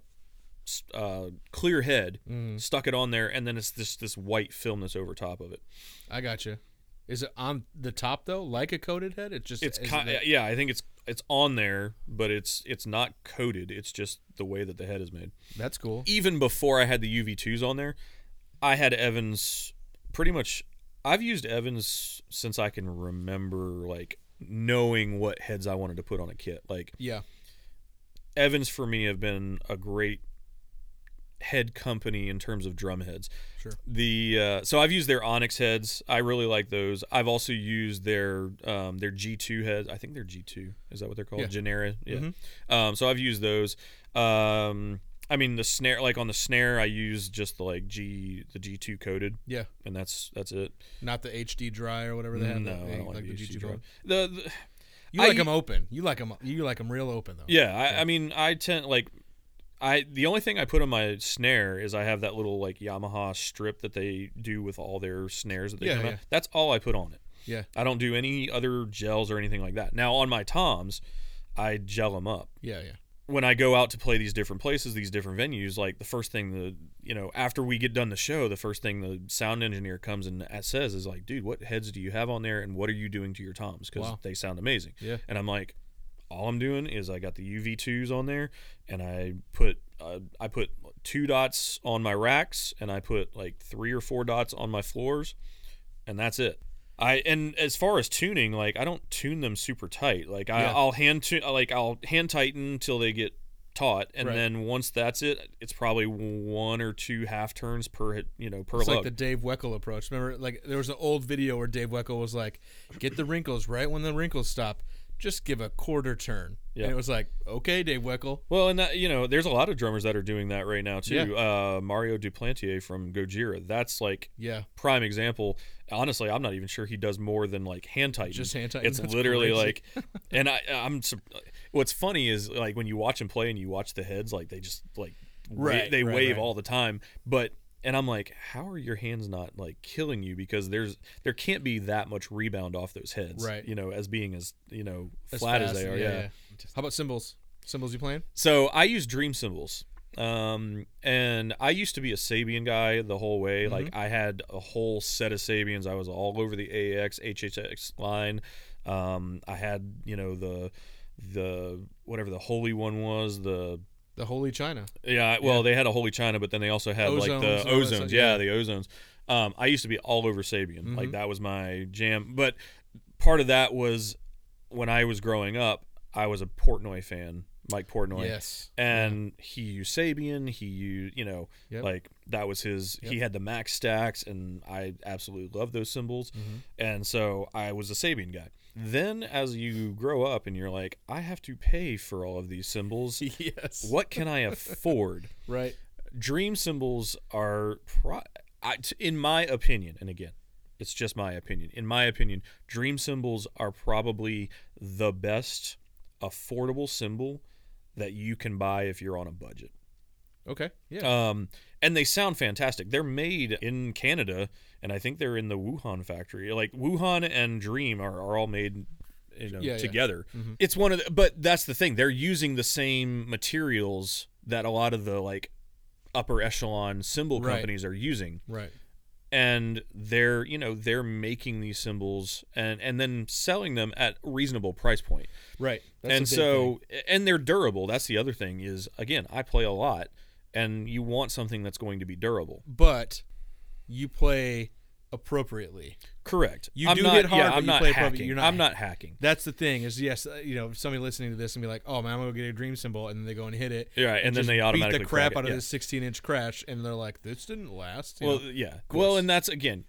uh, clear head, Mhm. stuck it on there, and then it's this this white film that's over top of it. I got you. Is it on the top though, like a coated head? It just It's is kind, it- yeah, I think it's it's on there, but it's it's not coated. It's just the way that the head is made. That's cool. Even before I had the U V twos on there, I had Evans pretty much. I've used Evans since I can remember, like knowing what heads I wanted to put on a kit. Like Yeah. Evans for me have been a great head company in terms of drum heads. Sure. The uh, so I've used their Onyx heads. I really like those. I've also used their um, their G two heads. I think they're G two. Is that what they're called? Yeah. Genera. Yeah. Mhm. Um, so I've used those. Um, I mean the snare, like on the snare, I use just the like G the G two coated, Yeah. and that's that's it. Not the H D dry or whatever they have. No, that, I they- don't like, like the the G two G two drive. drive. The, the You like I- them open. You like them. You like them real open though. Yeah, I, I mean, I tend like, I the only thing I put on my snare is I have that little like Yamaha strip that they do with all their snares that they Yeah, come yeah. out. That's all I put on it. Yeah. I don't do any other gels or anything like that. Now on my toms, I gel them up. Yeah. Yeah. When I go out to play these different places, these different venues, like the first thing the you know after we get done the show, the first thing the sound engineer comes and says is like, "Dude, what heads do you have on there, and what are you doing to your toms? Because Wow. they sound amazing." Yeah. And I'm like, all I'm doing is I got the U V twos on there, and I put uh, I put two dots on my racks, and I put like three or four dots on my floors, and that's it. I and as far as tuning, like I don't tune them super tight. Like I, Yeah. I'll hand tu- like I'll hand tighten until they get taut, and Right. then once that's it, it's probably one or two half turns per hit, you know, per It's lug. like the Dave Weckl approach. Remember, like there was an old video where Dave Weckl was like, "Get the wrinkles right when the wrinkles stop. Just give a quarter turn." Yeah. And it was like, "Okay, Dave Weckl." Well, and that, you know, there's a lot of drummers that are doing that right now too. Uh, Mario Duplantier from Gojira, that's like Yeah. prime example. Honestly, I'm not even sure he does more than like hand tighten. Just hand tighten. It's That's literally crazy. like, and I, I'm. sur- What's funny is like when you watch him play and you watch the heads, like they just like wa- Right, they right, wave right. all the time. But and I'm like, how are your hands not like killing you? Because there's there can't be that much rebound off those heads, Right. You know, as being as you know As flat as fast, they are. Yeah. How about cymbals? Cymbals you playing? So I use Dream cymbals. Um, and I used to be a Sabian guy the whole way. Mm-hmm. Like I had a whole set of Sabians. I was all over the A A X, H H X line. Um, I had, you know, the, the, whatever the holy one was, the, The Holy China. Yeah, well, Yeah. they had a Holy China, but then they also had like Ozones the and all that ozones. stuff, Yeah, yeah. the ozones. Um, I used to be all over Sabian. Mhm. Like that was my jam. But part of that was when I was growing up, I was a Portnoy fan, Mike Portnoy. Yes. And he used Sabian. He used, you know, Yep. like that was his. Yep. He had the max stacks, and I absolutely love those symbols. Mhm. And so I was a Sabian guy. Then, as you grow up, and you're like, I have to pay for all of these symbols. Yes. What can I afford? Right. Dream symbols are, pro- I, t- in my opinion, and again, it's just my opinion. In my opinion, dream symbols are probably the best affordable symbol that you can buy if you're on a budget. Okay. Yeah. Um, and they sound fantastic. They're made in Canada, and I think they're in the Wuhan factory. Like Wuhan and Dream are, are all made, you know, Yeah, yeah. together. Mhm. It's one of the, but that's the thing. They're using the same materials that a lot of the like upper echelon symbol Right. companies are using. Right. And they're, you know, they're making these symbols and, and then selling them at reasonable price point. Right. That's and a big so, thing. and they're durable. That's the other thing is, again, I play a lot, and you want something that's going to be durable. But you play appropriately. Correct. You I'm do not, hit hard, yeah, but I'm you not play appropriate. hacking. You're not- I'm not hacking. That's the thing is, yes, uh, you know, somebody listening to this and be like, oh, man, I'm going to get a dream symbol, and then they go and hit it. Yeah, and, then just they automatically beat the crap crack out it. of Yeah. this sixteen-inch crash, and they're like, this didn't last. You Well, know? yeah. course. Well, and that's, again,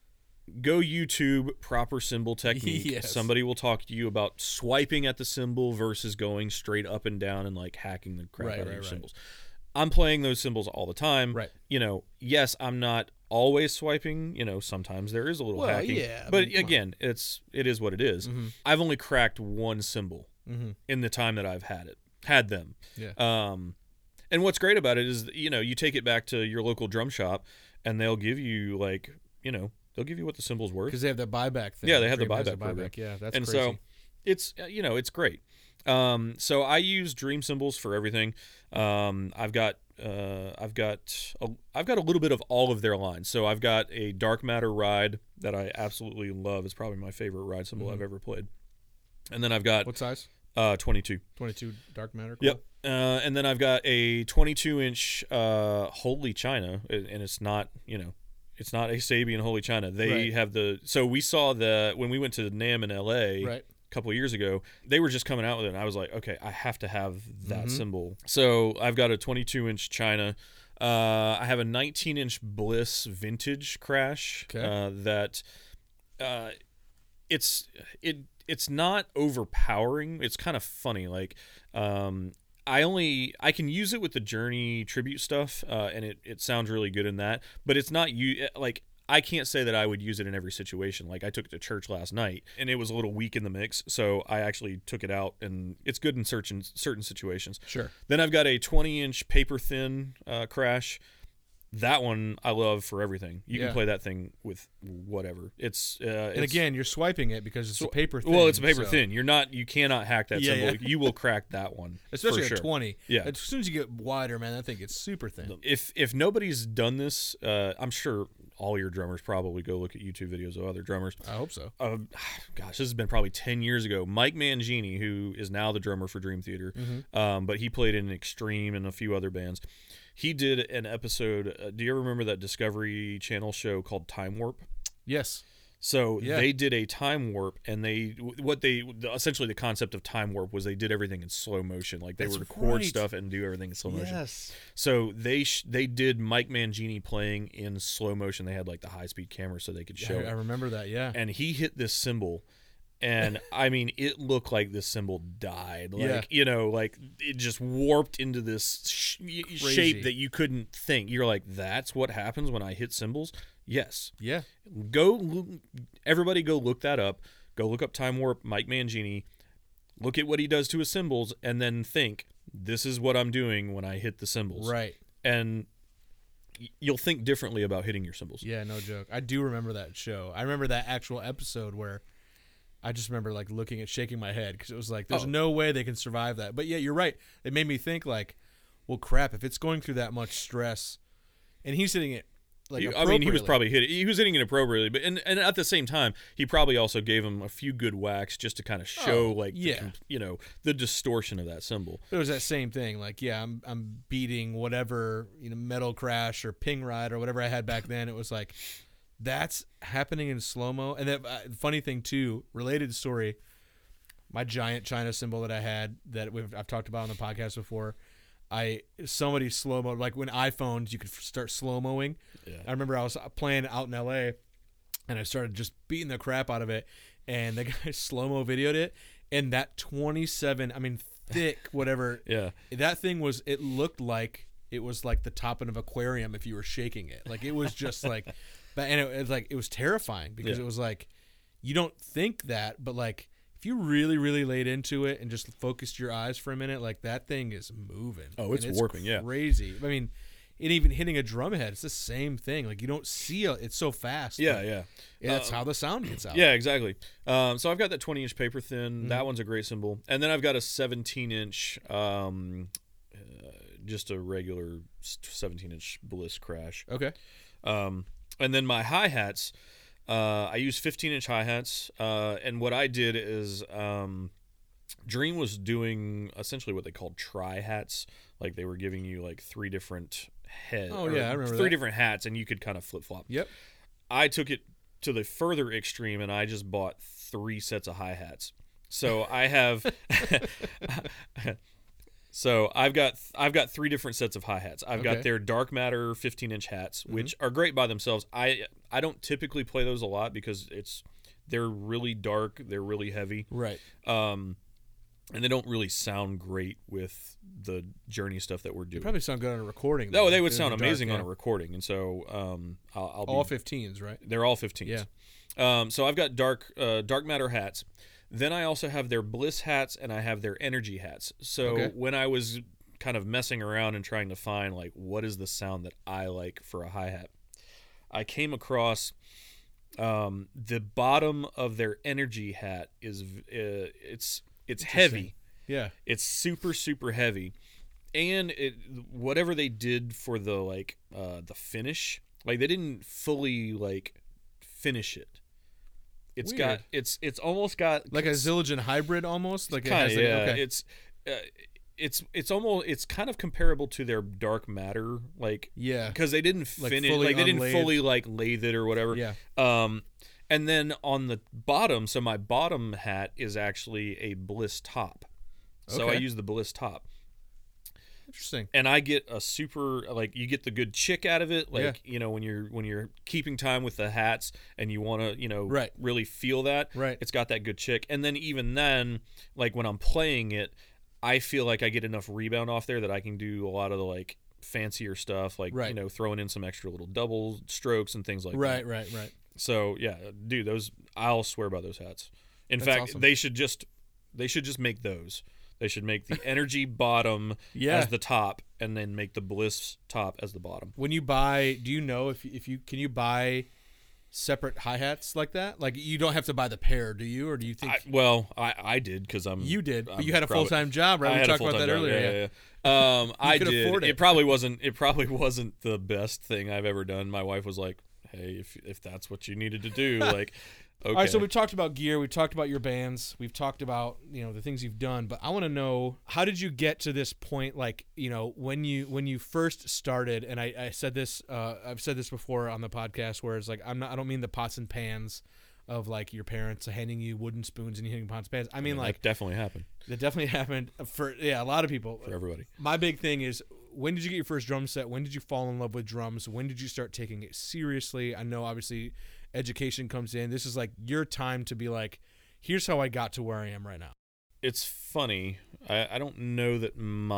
go YouTube proper symbol technique. Yes. Somebody will talk to you about swiping at the symbol versus going straight up and down and like hacking the crap Right, out of right, your right. symbols. I'm playing those symbols all the time. Right. You know, yes, I'm not always swiping. You know, sometimes there is a little Well, hacking. yeah, I But mean, come on. again, it's it is what it is. Mhm. I've only cracked one symbol Mm-hmm. in the time that I've had it, had them. Yeah. Um, and what's great about it is, you know, you take it back to your local drum shop, and they'll give you like, you know, they'll give you what the symbol's worth. Because they have that buyback thing. Yeah, they have the Dream has a buyback program. Yeah, that's and crazy. so it's uh, you know it's great. Um, so I use dream symbols for everything. Um, I've got uh, I've got a, I've got a little bit of all of their lines. So I've got a Dark Matter ride that I absolutely love. It's probably my favorite ride symbol Mhm. I've ever played. And then I've got What size? uh, twenty-two. twenty-two Dark Matter? Cool. Yep. Uh, and then I've got a twenty-two inch uh, Holy China, and and it's not, you know, it's not a Sabian Holy China. They Right. have the, so we saw the, when we went to NAMM in L A Right. a couple of years ago, they were just coming out with it, and I was like, okay, I have to have that Mhm. symbol. So I've got a twenty-two inch China. Uh, I have a nineteen inch Bliss Vintage Crash Okay. uh, that uh, it's it it's not overpowering. It's kind of funny. Like um, I only I can use it with the Journey tribute stuff, uh, and it, it sounds really good in that. But it's not you like I can't say that I would use it in every situation. Like I took it to church last night, and it was a little weak in the mix, so I actually took it out, and it's good in certain certain situations. Sure. Then I've got a twenty inch paper thin uh, Crash. That one I love for everything. You Yeah. can play that thing with whatever. It's uh, And it's- again, you're swiping it because it's so- a paper thin. well, it's a paper so- thin. You're not. You cannot hack that Yeah, symbol. yeah. You will crack that one, Especially for at sure. twenty. Yeah. As soon as you get wider, man, that thing gets super thin. If if nobody's done this, uh, I'm sure all your drummers probably go look at YouTube videos of other drummers. I hope so. Uh, gosh, this has been probably ten years ago. Mike Mangini, who is now the drummer for Dream Theater, Mhm. um, but he played in Extreme and a few other bands. He did an episode. Uh, do you ever remember that Discovery Channel show called Time Warp? Yes. So Yeah. they did a time warp, and they what they essentially the concept of time warp was they did everything in slow motion, like they That's would record right. stuff and do everything in slow motion. Yes. So they sh- they did Mike Mangini playing in slow motion. They had like the high speed camera so they could show I, it. I remember that. Yeah. And he hit this cymbal, and I mean it looked like this cymbal died. Like Yeah. you know, like it just warped into this sh- shape that you couldn't think. You're like, that's what happens when I hit cymbals. Yes. Yeah. Go, look, everybody, go look that up. Go look up Time Warp, Mike Mangini. Look at what he does to his cymbals, and then think, "This is what I'm doing when I hit the cymbals." Right. And y- you'll think differently about hitting your cymbals. Yeah, no joke. I do remember that show. I remember that actual episode where I just remember like looking at shaking my head because it was like, there's Oh. no way they can survive that. But yeah, you're right. It made me think like, well, crap, if it's going through that much stress, and he's hitting it like he, I mean, he was appropriately. probably hitting. He was hitting it appropriately, but and, and at the same time, he probably also gave him a few good whacks just to kind of show, Oh, like, yeah. the, com- you know, the distortion of that cymbal. It was that same thing. Like, yeah, I'm I'm beating whatever, you know, Metal Crash or Ping Ride or whatever I had back then. It was like, that's happening in slow mo. And that uh, funny thing too, related story. My giant China cymbal that I had that we've I've talked about on the podcast before. I somebody slow mo, like when iPhones you could start slow moing. Yeah. I remember I was playing out in L A and I started just beating the crap out of it, and the guy slow mo videoed it, and that twenty-seven, I mean thick whatever, Yeah. that thing was, it looked like it was like the top of an aquarium if you were shaking it. Like it was just like, but and it, it was like it was terrifying because Yeah. it was like you don't think that, but like. If you really, really laid into it and just focused your eyes for a minute, like that thing is moving. Oh, it's, And warping, yeah. crazy. I mean, it even hitting a drum head, it's the same thing. Like you don't see it; it's so fast. Yeah, but yeah. that's Uh, how the sound gets out. Yeah, exactly. Um, so I've got that twenty inch paper thin. Mm-hmm. That one's a great cymbal. And then I've got a seventeen inch, um, uh, just a regular seventeen inch Bliss Crash. Okay. Um, and then my hi hats. Uh, I use fifteen inch hi hats, uh, and what I did is um, Dream was doing essentially what they called tri hats, like they were giving you like three different heads. Oh, yeah, I remember three that. different hats, and you could kind of flip flop. Yep. I took it to the further extreme, and I just bought three sets of hi hats. So I have. So I've got I've got three different sets of hi hats. I've Okay. got their Dark Matter fifteen inch hats, which are great by themselves. I I don't typically play those a lot because it's they're really dark, they're really heavy, Right. um, and they don't really sound great with the Journey stuff that we're They doing. probably sound good on a recording. No, though. they would They're sound dark, amazing yeah. on a recording, and so um, I'll, I'll All be, fifteens, right? they're all fifteens. Yeah. Um, so I've got dark uh, dark matter hats. Then I also have their Bliss hats and I have their Energy hats. So Okay. when I was kind of messing around and trying to find like what is the sound that I like for a hi hat, I came across um, the bottom of their Energy hat is uh, it's it's heavy. Yeah. It's super super heavy, and it whatever they did for the like uh, the finish, like they didn't fully like finish it. It's Weird. got it's it's almost got Like a Zildjian hybrid almost. Like it kind has of like, yeah. okay. It's uh, it's it's almost it's kind of comparable to their Dark Matter, like yeah. because they didn't Like finish fully like they didn't unlathed. fully like lathe it or whatever. Yeah. Um, and then on the bottom, so my bottom hat is actually a Bliss top. So I Okay. use the Bliss top. Interesting. And I get a super like you get the good chick out of it, like Yeah. you know when you're when you're keeping time with the hats and you want to you know Right. really feel that. Right. It's got that good chick, and then even then, like when I'm playing it, I feel like I get enough rebound off there that I can do a lot of the like fancier stuff, like Right. you know throwing in some extra little double strokes and things like Right, that. right, right. So yeah, dude, those I'll swear by those hats. In That's fact, awesome. they should just they should just make those. They should make the Energy bottom Yeah. as the top, and then make the Bliss top as the bottom. When you buy, do you know if if you can you buy separate hi hats like that? Like you don't have to buy the pair, do you? Or do you think I, well, I, I did because I'm you did? But I'm you had a probably- full time job, right? I we had a talked about full-time that job, earlier. Yeah, Yeah. yeah, yeah. Um, I could did. afford it. It probably wasn't. It probably wasn't the best thing I've ever done. My wife was like, "Hey, if if that's what you needed to do, like, okay." All right, so we've talked about gear, we've talked about your bands, we've talked about, you know, the things you've done, but I want to know, how did you get to this point? Like, you know, when you when you first started, and I, I said this, uh, I've said this before on the podcast, where it's like, I'm not, I don't mean the pots and pans of like your parents handing you wooden spoons and you hitting pots and pans. I mean, Yeah, like that definitely happened that definitely happened for yeah a lot of people. for everybody. My big thing is, when did you get your first drum set? When did you fall in love with drums? When did you start taking it seriously? I know obviously education comes in. This is like your time to be like, here's how I got to where I am right now. It's funny. I, I don't know that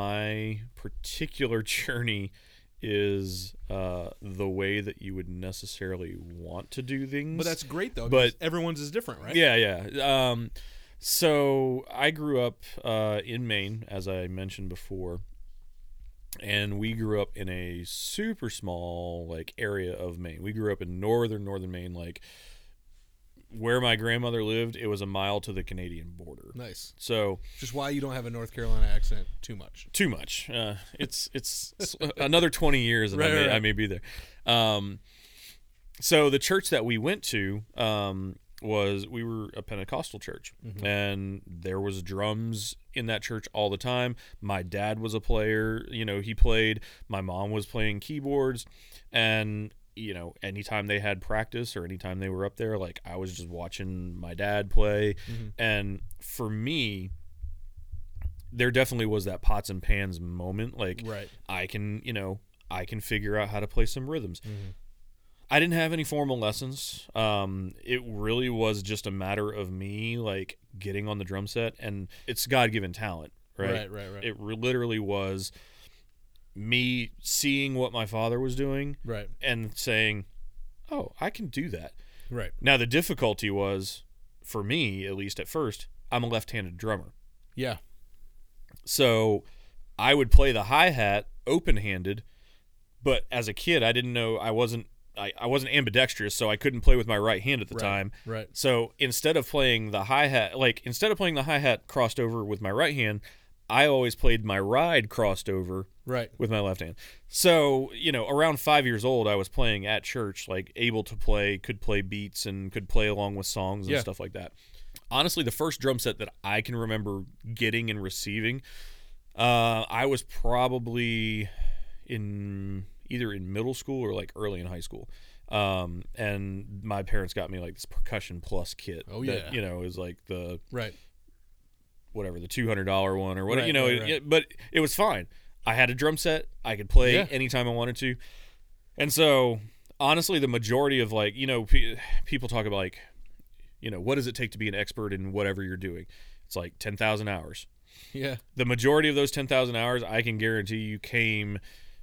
my particular journey is uh, the way that you would necessarily want to do things. But that's great though, But- because everyone's is different, right? Yeah, yeah. Um, so I grew up uh, in Maine, as I mentioned before, and we grew up in a super small like area of Maine. We grew up in northern northern Maine, like where my grandmother lived. It was a mile to the Canadian border. Nice. So Just why you don't have a North Carolina accent too much. too much. Uh, it's it's, it's another twenty years and Right, I, may, right, right. I may be there. Um, so the church that we went to um, was we were a Pentecostal church, mm-hmm. and there was drums in that church all the time. My dad was a player, you know, he played. My mom was playing keyboards, and you know, anytime they had practice or anytime they were up there, like I was just watching my dad play. Mm-hmm. And for me, there definitely was that pots and pans moment. Like right. I can, you know, I can figure out how to play some rhythms. Mm-hmm. I didn't have any formal lessons. Um, it really was just a matter of me like getting on the drum set, and it's God-given talent, right? Right, right, right. It re- literally was me seeing what my father was doing, right, and saying, "Oh, I can do that." Right. Now the difficulty was, for me at least at first, I'm a left-handed drummer. Yeah. So I would play the hi-hat open-handed, but as a kid, I didn't know I wasn't I, I wasn't ambidextrous, so I couldn't play with my right hand at the right, time. Right. So instead of playing the hi-hat, like instead of playing the hi-hat crossed over with my right hand, I always played my ride crossed over right. with my left hand. So, you know, around five years old, I was playing at church, like able to play, could play beats and could play along with songs and yeah. stuff like that. Honestly, the first drum set that I can remember getting and receiving, uh, I was probably in either in middle school or like early in high school. Um, and my parents got me like this Percussion Plus kit. Oh, that, yeah. you know, is like the... Right. whatever, the two hundred dollars one or whatever, right, you know, right, right. It, but it was fine. I had a drum set. I could play yeah. anytime I wanted to. And so, honestly, the majority of like, you know, pe- people talk about like, you know, what does it take to be an expert in whatever you're doing? It's like ten thousand hours. Yeah. The majority of those ten thousand hours, I can guarantee you came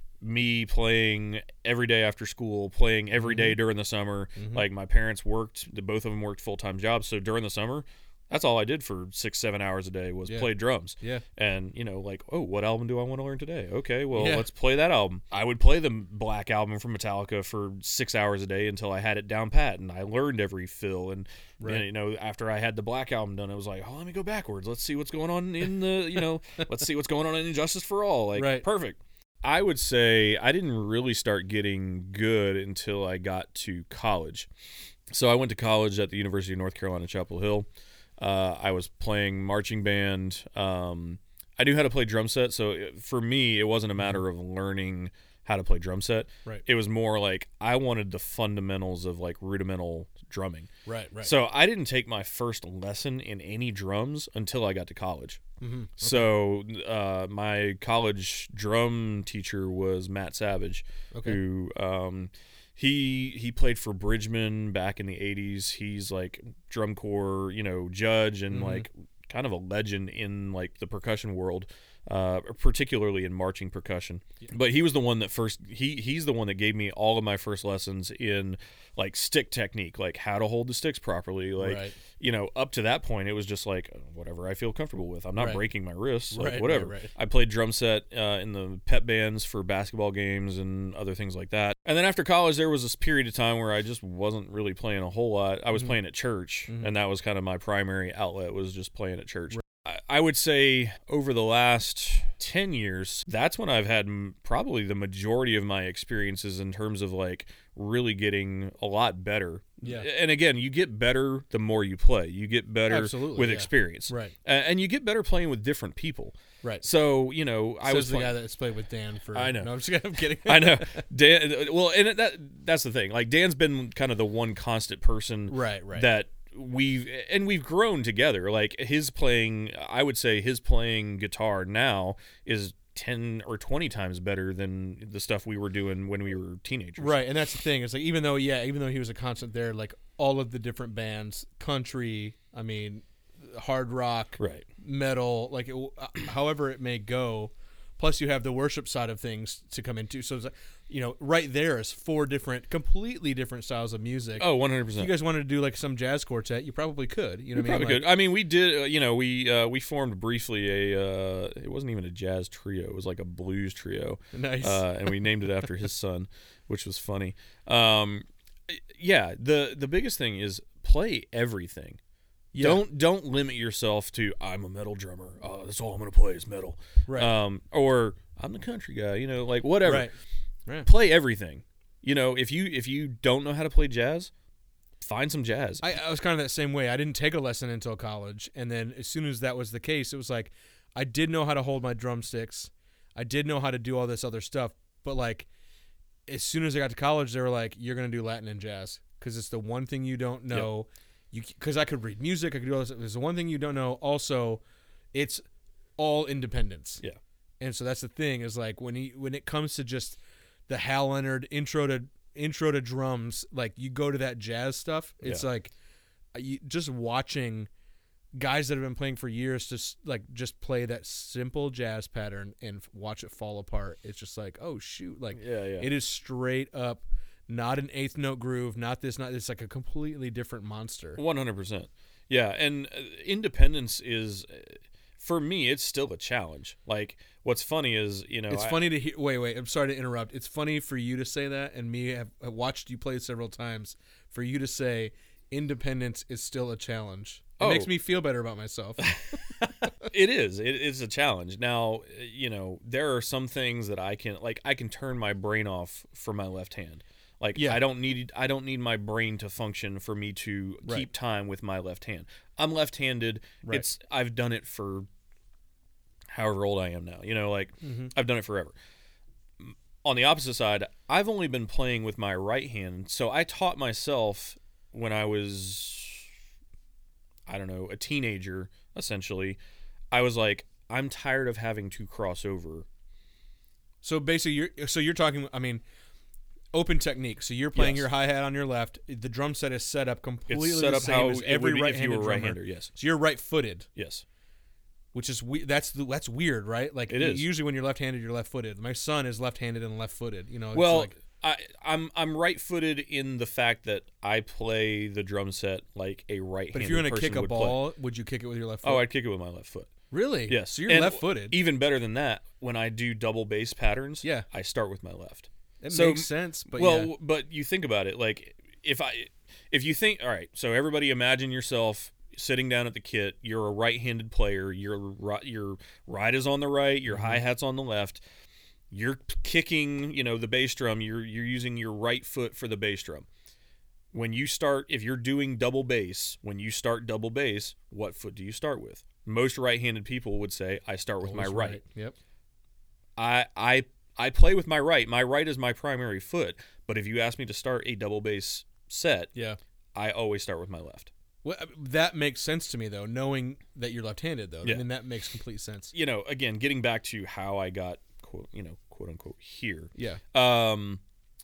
me playing every day after school, playing every day mm-hmm. during the summer. Mm-hmm. Like my parents worked, the both of them worked full-time jobs. So during the summer, that's all I did for six, seven hours a day was yeah. play drums. Yeah. And, you know, like, oh, what album do I want to learn today? Okay, well, yeah. let's play that album. I would play the Black Album from Metallica for six hours a day until I had it down pat, and I learned every fill. And, right. and, you know, after I had the Black Album done, I was like, oh, let me go backwards. Let's see what's going on in the, you know, let's see what's going on in Injustice for All. Like, right. perfect. I would say I didn't really start getting good until I got to college. So I went to college at the University of North Carolina, Chapel Hill. Uh, I was playing marching band. Um, I knew how to play drum set, so it, for me, it wasn't a matter of learning how to play drum set. Right. It was more like I wanted the fundamentals of like rudimental drumming. Right, right. So I didn't take my first lesson in any drums until I got to college. Mm-hmm. Okay. So uh, my college drum teacher was Matt Savage, okay. who um, he he played for Bridgman back in the eighties. He's like drum corps, you know, judge and mm-hmm. like kind of a legend in like the percussion world. Uh, particularly in marching percussion. Yeah. But he was the one that first, he he's the one that gave me all of my first lessons in like stick technique, like how to hold the sticks properly. Like, right. you know, up to that point, it was just like whatever I feel comfortable with. I'm not right. breaking my wrists, like right, whatever. Right, right. I played drum set uh, in the pep bands for basketball games and other things like that. And then after college, there was this period of time where I just wasn't really playing a whole lot. I was mm-hmm. playing at church, mm-hmm. and that was kind of my primary outlet, was just playing at church. Right. I would say over the last ten years, that's when I've had probably the majority of my experiences in terms of like really getting a lot better. Yeah. And again, you get better the more you play. You get better Absolutely, with yeah. experience. Right. And you get better playing with different people. Right. So, you know, I Says was the playing, guy that's played with Dan for. I know. No, I'm just kidding. I'm kidding. I know. Dan. Well, and that that's the thing. Like Dan's been kind of the one constant person. Right. Right. That. We've and we've grown together. Like his playing, I would say his playing guitar now is ten or twenty times better than the stuff we were doing when we were teenagers. Right, and that's the thing. It's like even though, yeah, even though he was a constant there, like all of the different bands, country, I mean, hard rock, right, metal, like it, however it may go. Plus, you have the worship side of things to come into. So, it's like, you know, right there is four different, completely different styles of music. Oh, one hundred percent. If you guys wanted to do like some jazz quartet, you probably could. You know, we what I mean? probably Like, could. I mean, we did. Uh, you know, we uh, we formed briefly a. Uh, it wasn't even a jazz trio. It was like a blues trio. Nice. Uh, and we named it after his son, which was funny. Um, yeah. The the biggest thing is play everything. Yeah. Don't don't limit yourself to I'm a metal drummer. Oh, that's all I'm gonna play is metal. Right. Um, or I'm the country guy. You know, like whatever. Right. Right. Play everything. You know, if you if you don't know how to play jazz, find some jazz. I, I was kind of that same way. I didn't take a lesson until college, and then as soon as that was the case, it was like I did know how to hold my drumsticks. I did know how to do all this other stuff, but like as soon as I got to college, they were like, "You're gonna do Latin and jazz because it's the one thing you don't know." Yep. You because I could read music, I could do all this. It's the one thing you don't know. Also, it's all independence. Yeah, and so that's the thing is like when he when it comes to just the Hal Leonard intro to intro to drums, like you go to that jazz stuff, it's yeah. like you, just watching guys that have been playing for years just like just play that simple jazz pattern and watch it fall apart. It's just like, oh shoot, like yeah, yeah. it is straight up not an eighth note groove, not this, not it's like a completely different monster. one hundred percent. Yeah, and uh, independence is, uh, for me, it's still a challenge. Like, what's funny is, you know, it's I, funny to hear. Wait, wait. I'm sorry to interrupt. It's funny for you to say that, and me have I watched you play several times. For you to say independence is still a challenge, it oh. makes me feel better about myself. It is. It is a challenge. Now, you know, there are some things that I can like. I can turn my brain off for my left hand. Like yeah. I don't need I don't need my brain to function for me to right. keep time with my left hand. I'm left-handed. Right. It's I've done it for however old I am now. You know, like mm-hmm. I've done it forever. On the opposite side, I've only been playing with my right hand. So I taught myself when I was I don't know, a teenager essentially. I was like, I'm tired of having to cross over. So basically you're so you're talking I mean open technique. So you're playing yes. your hi-hat on your left. The drum set is set up completely it's set the up same how as every it would right-handed if you were drummer. right-hander, yes. So you're right-footed. Yes. Which is we- that's the, that's weird, right? Like it is. Usually when you're left-handed, you're left-footed. My son is left-handed and left-footed. You know. It's well, like, I, I'm I'm right-footed in the fact that I play the drum set like a right-handed person. But if you're gonna kick a would ball, play. would you kick it with your left foot? Oh, I'd kick it with my left foot. Really? Yes. So you're and left-footed. Even better than that, when I do double bass patterns, yeah. I start with my left. It so, makes sense, but well, yeah. but you think about it, like if I, if you think, all right, so everybody imagine yourself sitting down at the kit. You're a right-handed player. Your right, your right is on the right. Your mm-hmm. hi-hat's on the left. You're kicking, you know, the bass drum. You're you're using your right foot for the bass drum. When you start, if you're doing double bass, when you start double bass, what foot do you start with? Most right-handed people would say, I start with Always my right. right. Yep. I I. I play with my right. My right is my primary foot. But if you ask me to start a double bass set, yeah, I always start with my left. Well, that makes sense to me, though, knowing that you're left-handed, though. Yeah. I mean, that makes complete sense. You know, again, getting back to how I got, quote, you know, quote unquote, here. Yeah. Um.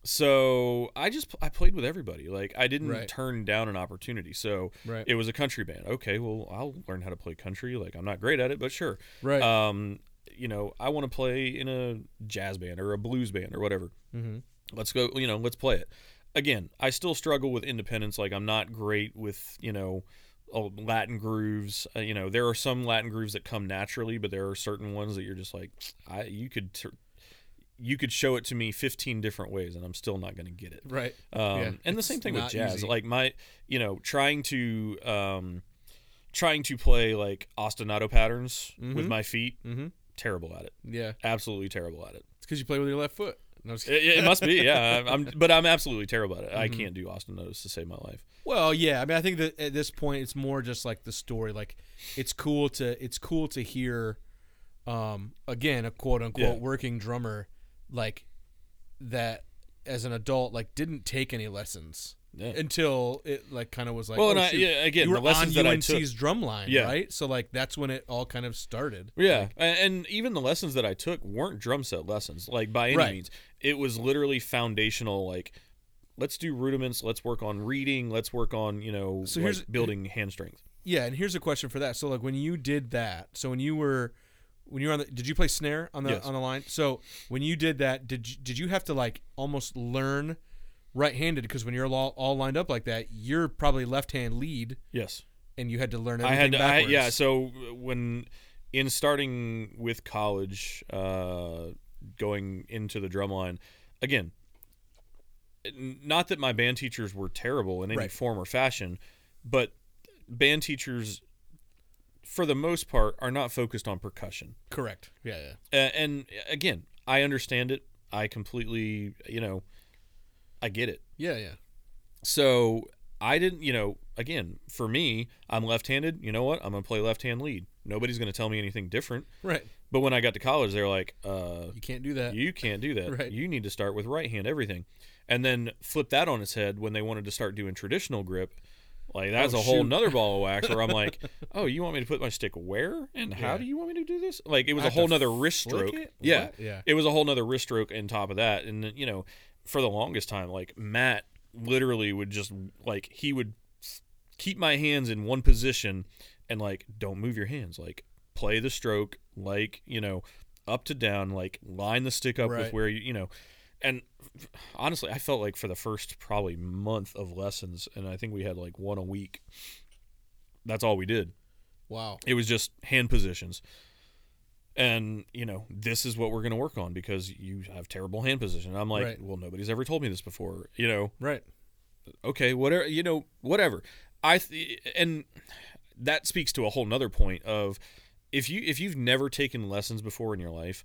So I just I played with everybody. Like I didn't right. turn down an opportunity. So right. it was a country band. Okay, well I'll learn how to play country. Like I'm not great at it, but sure. Right. Um. You know, I want to play in a jazz band or a blues band or whatever. Mm-hmm. Let's go, you know, let's play it. Again, I still struggle with independence. Like, I'm not great with, you know, Latin grooves. Uh, you know, there are some Latin grooves that come naturally, but there are certain ones that you're just like, I you could t- you could show it to me fifteen different ways, and I'm still not going to get it. Right. Um, yeah, and the same thing with jazz. Easy. Like, my, you know, trying to... Um, trying to play, like, ostinato patterns mm-hmm. with my feet, mm-hmm. terrible at it. Yeah. Absolutely terrible at it. It's because you play with your left foot. No, it, it must be, yeah. I'm, but I'm absolutely terrible at it. Mm-hmm. I can't do ostinatos to save my life. Well, yeah. I mean, I think that at this point, it's more just like the story. Like, it's cool to it's cool to hear, um, again, a quote unquote yeah. working drummer, like that as an adult, like didn't take any lessons. Yeah. Until it like kind of was like, well, oh, and I, shoot, yeah, again, you were the lessons on that U N C's I took, drum line, yeah. right? So like that's when it all kind of started. Yeah, like, and, and even the lessons that I took weren't drum set lessons, like by any right. means. It was literally foundational. Like, let's do rudiments. Let's work on reading. Let's work on you know so like here's, building hand strength. Yeah, and here's a question for that. So like when you did that, so when you were when you were on the, did you play snare on the yes. on the line? So when you did that, did you, did you have to like almost learn right-handed, because when you're all, all lined up like that, you're probably left-hand lead. Yes, and you had to learn I everything had to, backwards. I, yeah. So when in starting with college, uh, going into the drum line, again, not that my band teachers were terrible in any right. form or fashion, but band teachers, for the most part, are not focused on percussion. Correct. Yeah, yeah. Uh, and again, I understand it. I completely, you know. I get it. Yeah, yeah. So I didn't, you know, again, for me, I'm left-handed. You know what? I'm going to play left-hand lead. Nobody's going to tell me anything different. Right. But when I got to college, they're like, uh, You can't do that. you can't do that. Right. You need to start with right hand, everything. And then flip that on its head when they wanted to start doing traditional grip. Like, that's Oh, a whole shoot. nother ball of wax where I'm like, oh, you want me to put my stick where? And how Yeah. do you want me to do this? Like, it was I a have whole to nother wrist flick stroke. it? Yeah. What? Yeah. It was a whole nother wrist stroke on top of that. And, you know, for the longest time, like, Matt literally would just, like, he would keep my hands in one position and, like, don't move your hands. Like, play the stroke, like, you know, up to down, like, line the stick up Right. with where you, you know. And honestly, I felt like for the first probably month of lessons, and I think we had like one a week, that's all we did. Wow. It was just hand positions. And, you know, this is what we're going to work on because you have terrible hand position. I'm like, Right. well, nobody's ever told me this before. You know, Right. okay, whatever, you know, whatever. I th- and that speaks to a whole nother point of if you if you've never taken lessons before in your life,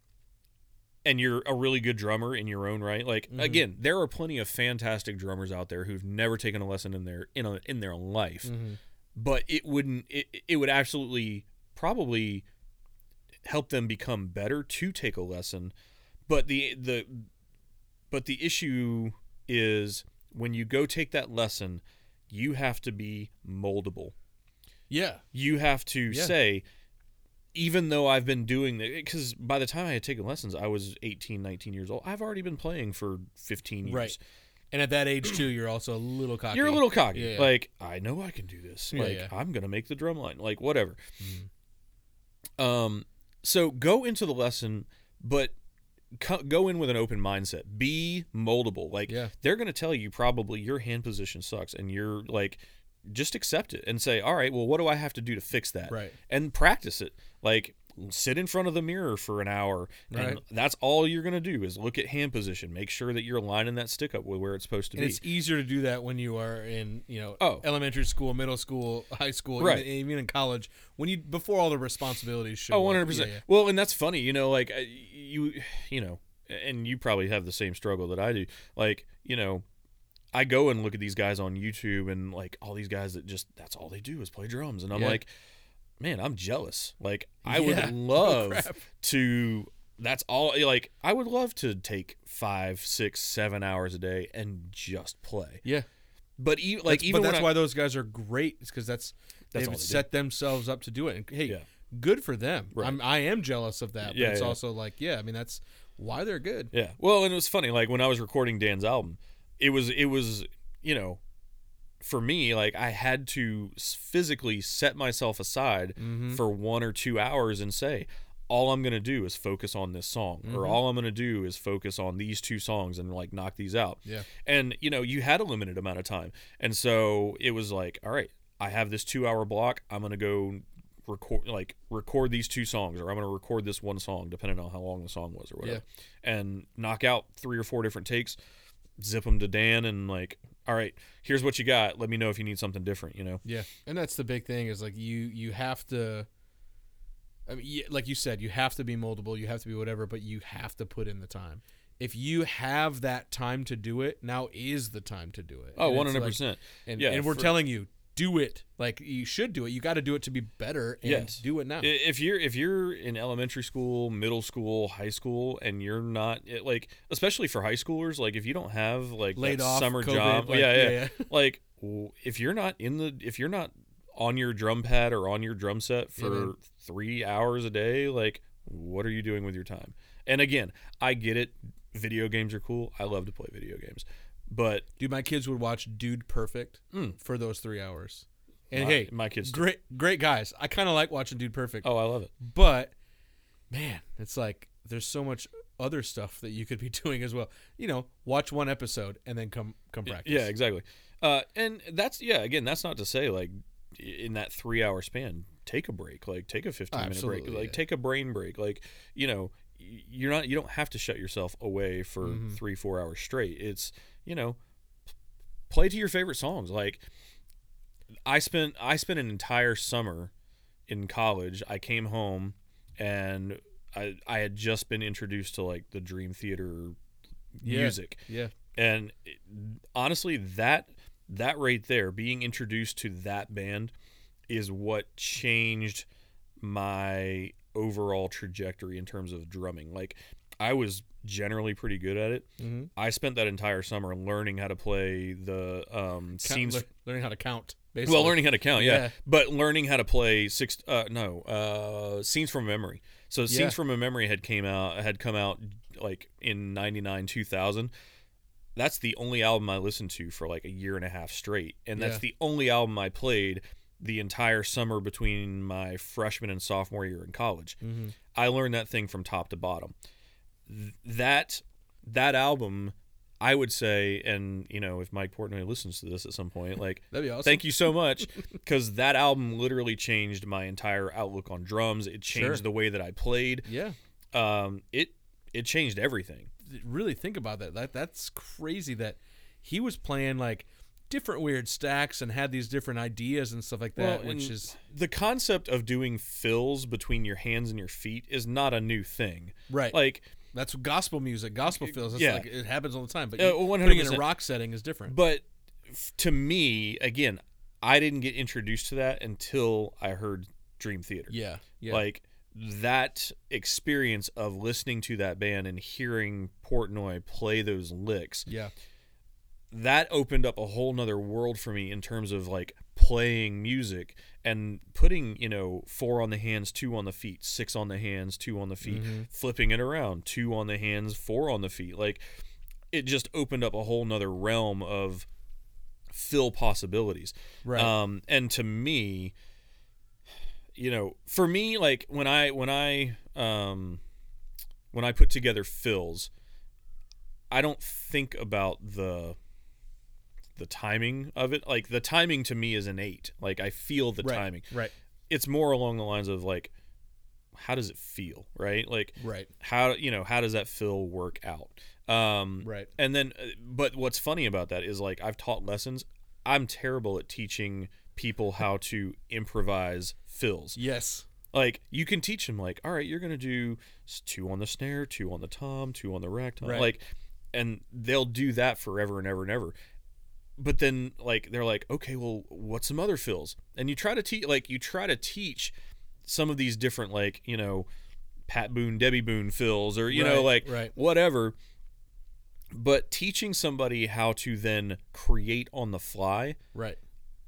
and you're a really good drummer in your own right, like Mhm. again, there are plenty of fantastic drummers out there who've never taken a lesson in their in a, in their life, Mm-hmm. but it wouldn't it, it would absolutely probably help them become better to take a lesson. But the the but the issue is when you go take that lesson, you have to be moldable. Yeah. You have to Yeah. say, even though I've been doing it, because by the time I had taken lessons, I was eighteen, nineteen years old. I've already been playing for fifteen years. Right. And at that age too, you're also a little cocky. You're a little cocky. Yeah, yeah. Like, I know I can do this. Yeah, like, yeah. I'm going to make the drum line. Like, whatever. Mhm. Um, so go into the lesson, but co- go in with an open mindset. Be moldable. Like, Yeah. they're going to tell you probably your hand position sucks, and you're like, just accept it and say, all right, well, what do I have to do to fix that? Right. And practice it. Like, sit in front of the mirror for an hour, and Right. that's all you're going to do is look at hand position. Make sure that you're lining that stick up with where it's supposed to And be. it's easier to do that when you are in, you know, Oh. elementary school, middle school, high school, Right. even, even in college, when you before all the responsibilities show Oh, up. one hundred percent. Yeah, yeah. Well, and that's funny, you know, like uh, you, you know, and you probably have the same struggle that I do. Like, you know, I go and look at these guys on YouTube and like all these guys that just that's all they do is play drums, and I'm Yeah. like, man, I'm jealous. Like, I Yeah. would Oh, love crap. to. That's all. Like, I would love to take five, six, seven hours a day and just play. Yeah. But even like That's- even but that's when why I, those guys are great. It's because that's, That's they've all they do. set themselves up to do it. And hey, Yeah. good for them. Right. I'm I am jealous of that. But Yeah, it's yeah. also like, yeah, I mean that's why they're good. Yeah. Well, and it was funny. Like when I was recording Dan's album, it was it was you know, for me, like I had to s- physically set myself aside Mhm. for one or two hours and say, all I'm gonna do is focus on this song, or Mhm. all I'm gonna do is focus on these two songs and like knock these out. Yeah. And you know, you had a limited amount of time, and so it was like, all right, I have this two hour block. I'm gonna go record like record these two songs, or I'm gonna record this one song, depending on how long the song was or whatever, and knock out three or four different takes, zip them to Dan, and like, all right, here's what you got. Let me know if you need something different. You know. Yeah, and that's the big thing is like you you have to. I mean, yeah, like you said, you have to be moldable. You have to be whatever, but you have to put in the time. If you have that time to do it, now is the time to do it. Oh, And it's one hundred like- percent. And Yeah, and we're for- telling you, do it. Like you should do it. You got to do it to be better. And Yes. do it now. If you're if you're in elementary school, middle school, high school, and you're not it, like, especially for high schoolers, like if you don't have like Laid that off, summer COVID, job, like, yeah, yeah, yeah, yeah. like w- if you're not in the if you're not on your drum pad or on your drum set Yeah, for man. three hours a day, like what are you doing with your time? And again, I get it. Video games are cool. I love to play video games, but Dude, my kids would watch Dude Perfect Mm. for those three hours. And my, hey, my kids. do. great great guys. I kind of like watching Dude Perfect. Oh, I love it. But man, it's like there's so much other stuff that you could be doing as well. You know, watch one episode and then come come practice. Yeah, exactly. Uh, and that's yeah. Again, that's not to say like in that three hour span, take a break. Like take a fifteen minute break. Absolutely, Like yeah. take a brain break. Like you know, y- you're not you don't have to shut yourself away for Mhm. three four hours straight. It's you know, play to your favorite songs. Like I spent I spent an entire summer in college. I came home and I I had just been introduced to like the Dream Theater Yeah. music. Yeah. And it, honestly, that that right there, being introduced to that band, is what changed my overall trajectory in terms of drumming. Like, I was generally pretty good at it. Mm-hmm. I spent that entire summer learning how to play the um, Count, scenes. le- learning how to count. Basically. Well, learning how to count, yeah. Yeah. But learning how to play six. Uh, no, uh, scenes from memory. So Yeah. scenes from a memory had came out had come out like in ninety-nine, two thousand. That's the only album I listened to for like a year and a half straight, and that's Yeah. the only album I played the entire summer between my freshman and sophomore year in college. Mm-hmm. I learned that thing from top to bottom. Th- that that album, I would say, and you know, if Mike Portnoy listens to this at some point, like, That'd be awesome. thank you so much, because that album literally changed my entire outlook on drums. It changed Sure. the way that I played. Yeah. Um, it it changed everything. Really think about that. That that's crazy that he was playing like different weird stacks and had these different ideas and stuff like that, Well, which and is the concept of doing fills between your hands and your feet is not a new thing. right. Like, That's gospel music, gospel feels. It's yeah. like it happens all the time, but Uh, you- one hundred putting it in a percent. rock setting is different. but f- to me, again, I didn't get introduced to that until I heard Dream Theater. yeah, yeah, Like, that experience of listening to that band and hearing Portnoy play those licks, yeah, that opened up a whole nother world for me in terms of like playing music and putting, you know, four on the hands, two on the feet, six on the hands, two on the feet, Mm-hmm. flipping it around, two on the hands, four on the feet. Like, it just opened up a whole nother realm of fill possibilities. right. Um, and to me, you know, for me, like when I when I um, when I put together fills, I don't think about the the timing of it. Like, the timing to me is innate. Like, I feel the right, timing. right, It's more along the lines of like, how does it feel, right? Like, right, how you know how does that fill work out? Um, right. and then, uh, but what's funny about that is, like, I've taught lessons. I'm terrible at teaching people how to improvise fills. Yes, Like, you can teach them, like, all right, you're gonna do s- two on the snare, two on the tom, two on the rack tom, Right. like, and they'll do that forever and ever and ever. But then, like, they're like, okay, well, what's some other fills? And you try to teach, like, you try to teach some of these different, like, you know, Pat Boone, Debbie Boone fills, or you know, Right, like, right. whatever. But teaching somebody how to then create on the fly, right.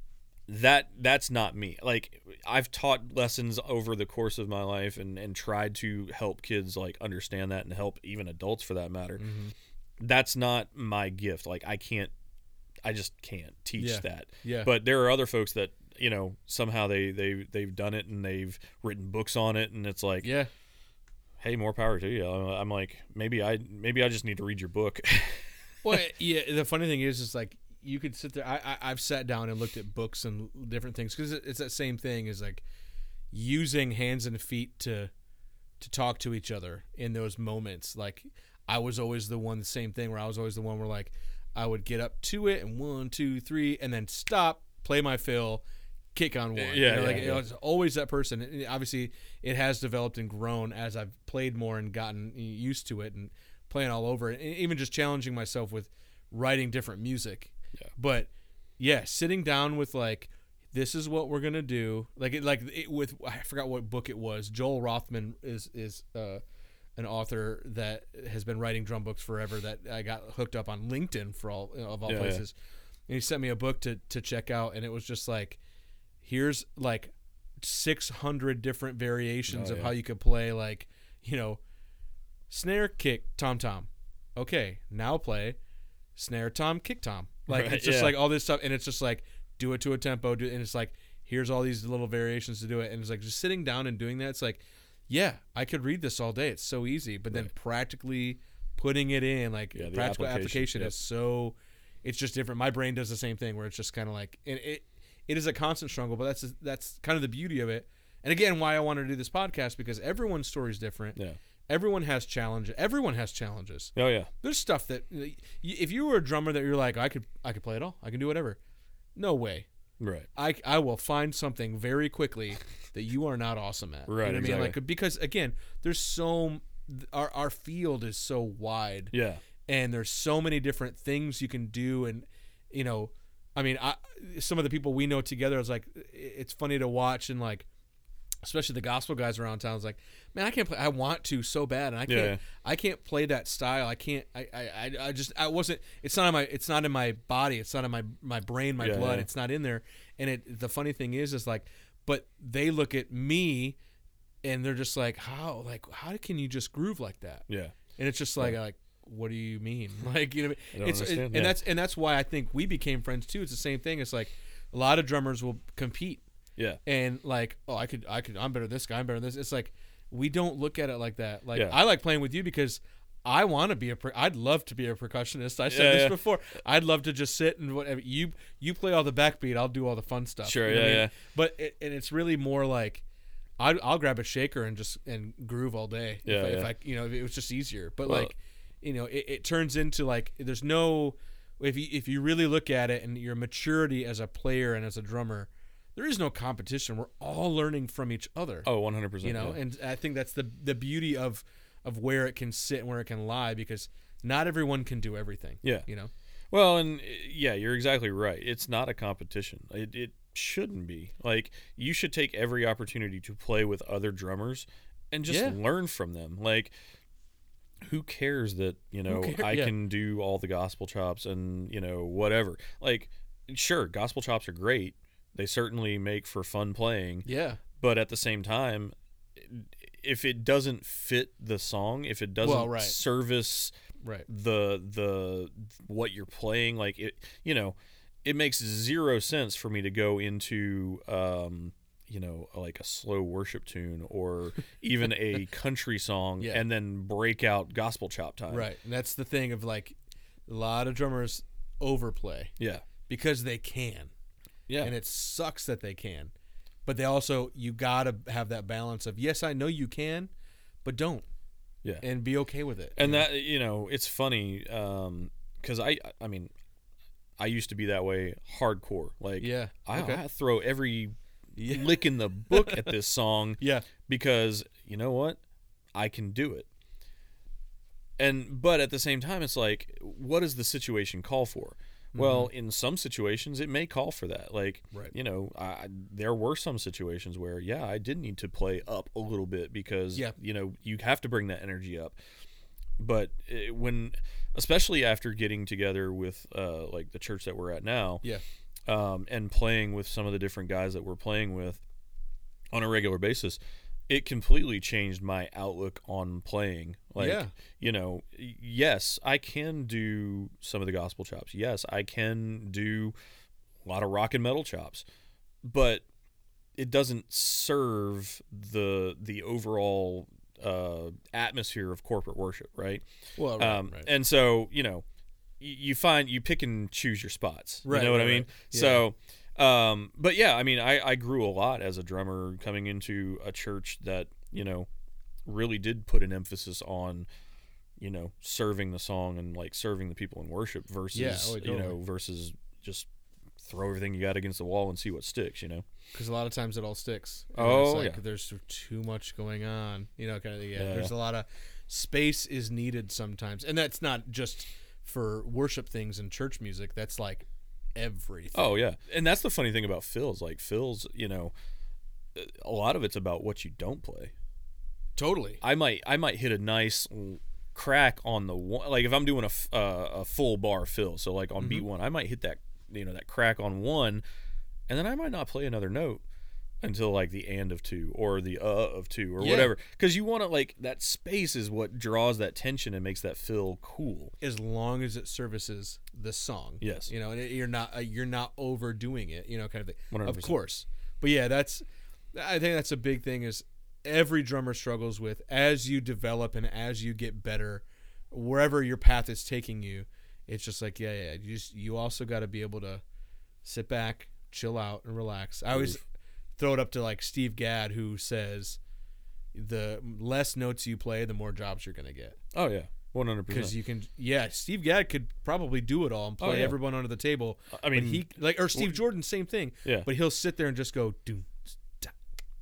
that that's not me. Like, I've taught lessons over the course of my life and and tried to help kids like understand that and help even adults for that matter. Mm-hmm. That's not my gift. Like, I can't I just can't teach Yeah. that. Yeah, But there are other folks that, you know, somehow they they they've done it and they've written books on it, and it's like, yeah, hey, more power to you. I'm like, maybe I maybe I just need to read your book. well, yeah. The funny thing is, is like you could sit there. I, I I've sat down and looked at books and different things because it's that same thing is like using hands and feet to to talk to each other in those moments. Like, I was always the one, the same thing where I was always the one where like I would get up to it and one, two, three, and then stop, play my fill, kick on one. Yeah, you know, yeah, like yeah. it was always that person. And obviously, it has developed and grown as I've played more and gotten used to it and playing all over it, and even just challenging myself with writing different music. Yeah. But yeah, sitting down with like, this is what we're gonna do. Like it, like it, with I forgot what book it was. Joel Rothman is is uh, an author that has been writing drum books forever. That I got hooked up on LinkedIn for all of all Yeah, places, and he sent me a book to to check out, and it was just like, here's like six hundred different variations Oh, of yeah. how you could play, like, you know, snare, kick, tom tom. Okay, now play snare, tom, kick, tom. Like Right, it's just yeah. like all this stuff, and it's just like do it to a tempo, do, and it's like here's all these little variations to do it, and it's like just sitting down and doing that. It's like, yeah, I could read this all day. It's so easy, but then Right. practically putting it in, like Yeah, the practical application, application, yep. is so. It's just different. My brain does the same thing where it's just kind of like it, it. It is a constant struggle, but that's that's kind of the beauty of it. And again, why I wanted to do this podcast, because everyone's story is different. Yeah. Everyone has challenges. Everyone has challenges. Oh yeah. There's stuff that y- if you were a drummer that you're like, I could I could play it all. I can do whatever. No way. Right. I, I will find something very quickly that you are not awesome at. Right, You know what I mean? exactly. Like, because again, there's so our our field is so wide. Yeah. and there's so many different things you can do, and you know, I mean, I, some of the people we know together, it's like it's funny to watch, and like especially the gospel guys around town. It's like, man, I can't play. I want to so bad, and I can't. Yeah. I can't play that style. I can't. I, I. I just. I wasn't. It's not in my. It's not in my body. It's not in my my brain, my Yeah, blood. yeah. It's not in there. And it. The funny thing is, is like, but they look at me, and they're just like, how? Like, how can you just groove like that? Yeah. And it's just like, Yeah. like, what do you mean? Like, you know, I don't it's understand, and yeah. that's and that's why I think we became friends too. It's the same thing. It's like a lot of drummers will compete. Yeah. And like, oh, I could, I could, I'm better than this guy. I'm better than this. It's like we don't look at it like that. Like Yeah. I like playing with you because I want to be a. Per- I'd love to be a percussionist. I said Yeah, this yeah. before. I'd love to just sit and whatever you you play all the backbeat. I'll do all the fun stuff. Sure, You know what yeah, I mean? yeah. But it, and it's really more like. I'd, I'll grab a shaker and just and groove all day. Yeah, if, I, if yeah. I, you know, if it was just easier. But Well- like, you know, it, it turns into like there's no. If you if you really look at it and your maturity as a player and as a drummer, there is no competition. We're all learning from each other. Oh, one hundred percent. you know, yeah. and I think that's the the beauty of of where it can sit and where it can lie, because not everyone can do everything. Yeah. You know. Well, and uh, yeah, you're exactly right. It's not a competition. It, it shouldn't be. Like, you should take every opportunity to play with other drummers and just Yeah. learn from them. Like, who cares that, you know, cares? I Yeah. can do all the gospel chops and, you know, whatever. Like, sure, gospel chops are great. They certainly make for fun playing. Yeah. But at the same time, if it doesn't fit the song, if it doesn't Well, right. service Right. the the what you're playing, like it, you know, it makes zero sense for me to go into um you know, like a slow worship tune or even a country song Yeah. and then break out gospel chop time. Right. And that's the thing of like a lot of drummers overplay Yeah. because they can. Yeah. And it sucks that they can. But they also, you got to have that balance of, yes, I know you can, but don't. Yeah. And be okay with it. And you know? that, you know, it's funny um cuz I I mean I used to be that way hardcore. Like Yeah. I, Okay. I throw every Yeah. lick in the book at this song Yeah. because you know what? I can do it. And but at the same time it's like, what does the situation call for? Well, in some situations it may call for that. Like, Right. you know, I, there were some situations where yeah, I did need to play up a little bit because Yeah. you know, you have to bring that energy up. But it, when especially after getting together with uh like the church that we're at now, Yeah. um, and playing with some of the different guys that we're playing with on a regular basis, it completely changed my outlook on playing. Like, Yeah. you know, y- yes, I can do some of the gospel chops. Yes, I can do a lot of rock and metal chops, but it doesn't serve the the overall uh, atmosphere of corporate worship, right? Well, right, um, right. And so, you know, y- you find you pick and choose your spots. Right, You know what right, I mean? right. Yeah. So, um, but yeah, I mean, I, I grew a lot as a drummer coming into a church that, you know, really did put an emphasis on, you know, serving the song and like serving the people in worship versus, Yeah, oh, you know, totally. versus just throw everything you got against the wall and see what sticks, you know? Because a lot of times it all sticks. And Oh, it's like yeah. there's too much going on. You know, kind of. Yeah, Yeah. There's a lot of space is needed sometimes, and that's not just for worship things and church music. That's like everything. Oh yeah, and that's the funny thing about fills. Like fills, you know, a lot of it's about what you don't play. Totally. I might I might hit a nice crack on the one. Like if I'm doing a f- uh, a full bar fill, so like on beat one, I might hit that you know that crack on one, and then I might not play another note until like the and of two or the uh of two or Yeah. whatever, because you want to like that space is what draws that tension and makes that fill cool. As long as it services the song. Yes. You know, and it, you're not uh, you're not overdoing it. You know, kind of thing. one hundred Of percent. course. But yeah, that's. I think that's a big thing. Is every drummer struggles with as you develop and as you get better, wherever your path is taking you. It's just like yeah, yeah. You just you also got to be able to sit back, chill out, and relax. I always throw it up to like Steve Gadd, who says the less notes you play, the more jobs you're gonna get. Oh yeah, one hundred Because percent. you can, yeah, Steve Gadd could probably do it all and play Oh, yeah. everyone under the table. I mean, but he like or Steve Jordan, same thing. Yeah. But he'll sit there and just go, doom, da,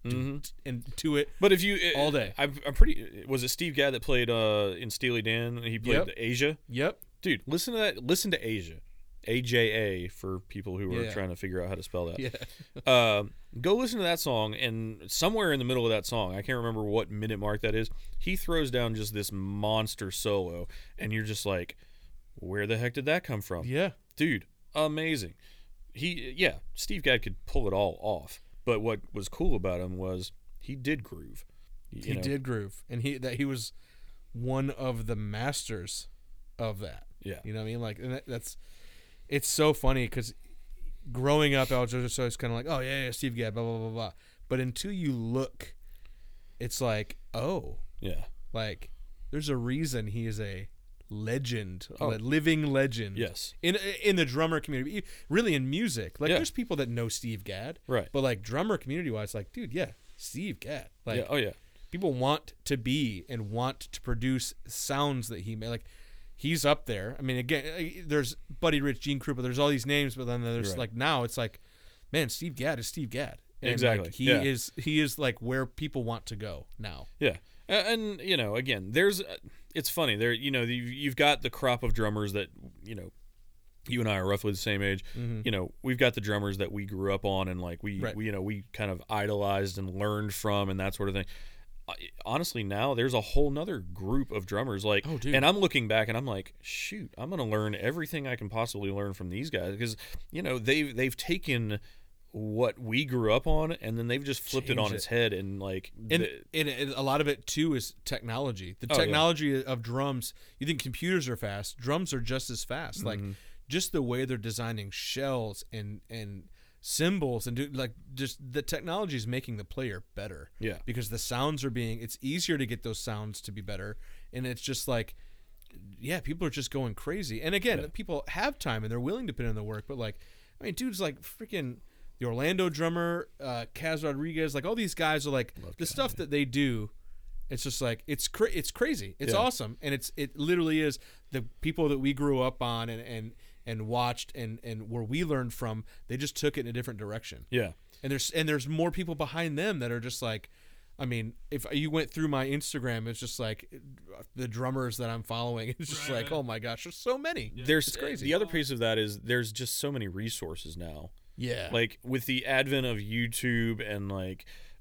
mm-hmm. and to it. But if you all day, I'm, I'm pretty. Was it Steve Gadd that played uh, in Steely Dan? He played yep. Asia. Yep. Dude, listen to that. Listen to Asia. A J A for people who are yeah. trying to figure out how to spell that. Yeah. uh, go listen to that song, and somewhere in the middle of that song, I can't remember what minute mark that is, he throws down just this monster solo, and you're just like, where the heck did that come from? Yeah. Dude, amazing. He, yeah, Steve Gadd could pull it all off, but what was cool about him was he did groove. You he know? did groove, and he that he was one of the masters of that. Yeah. You know what I mean? Like, and that, that's... It's so funny because growing up, I was just always kind of like, oh, yeah, yeah, Steve Gadd, blah, blah, blah, blah. But until you look, it's like, oh. Yeah. Like, there's a reason he is a legend, oh. a living legend. Yes. In in the drummer community. Really in music. Like, yeah. there's people that know Steve Gadd. Right. But, like, drummer community-wise, like, dude, yeah, Steve Gadd. Like, yeah. Oh, yeah. People want to be and want to produce sounds that he made. Like, he's up there. I mean, again, there's Buddy Rich, Gene Krupa. There's all these names, but then there's right. like now it's like, man, Steve Gadd is Steve Gadd. And exactly. Like, he yeah. is he is like where people want to go now. Yeah, and, and you know, again, there's it's funny there. You know, you've, you've got the crop of drummers that you know. You and I are roughly the same age. Mm-hmm. You know, we've got the drummers that we grew up on and like we, right. we you know we kind of idolized and learned from and that sort of thing. Honestly, now there's a whole nother group of drummers like oh, dude. And I'm looking back and I'm like, shoot, I'm gonna learn everything I can possibly learn from these guys because you know they've they've taken what we grew up on and then they've just flipped Change it on it. its head and like and, the, and, and a lot of it too is technology. The oh, technology yeah. of drums. You think computers are fast? Drums are just as fast. Mm-hmm. Like just the way they're designing shells and and cymbals and do like just the technology is making the player better. Yeah. Because the sounds are being it's easier to get those sounds to be better. And it's just like yeah, people are just going crazy. And again, yeah. people have time and they're willing to put in the work, but like I mean dudes like freaking the Orlando drummer, uh Kaz Rodriguez, like all these guys are like Love the Kaz, stuff yeah. that they do. It's just like it's cra- it's crazy. It's yeah. awesome, and it's it literally is the people that we grew up on and and, and watched and, and where we learned from. They just took it in a different direction. Yeah, and there's and there's more people behind them that are just like, I mean, if you went through my Instagram, it's just like the drummers that I'm following. It's just right, like, right. oh my gosh, there's so many. yeah. There's it's crazy. The other piece of that is there's just so many resources now. Yeah, Like with the advent of YouTube and like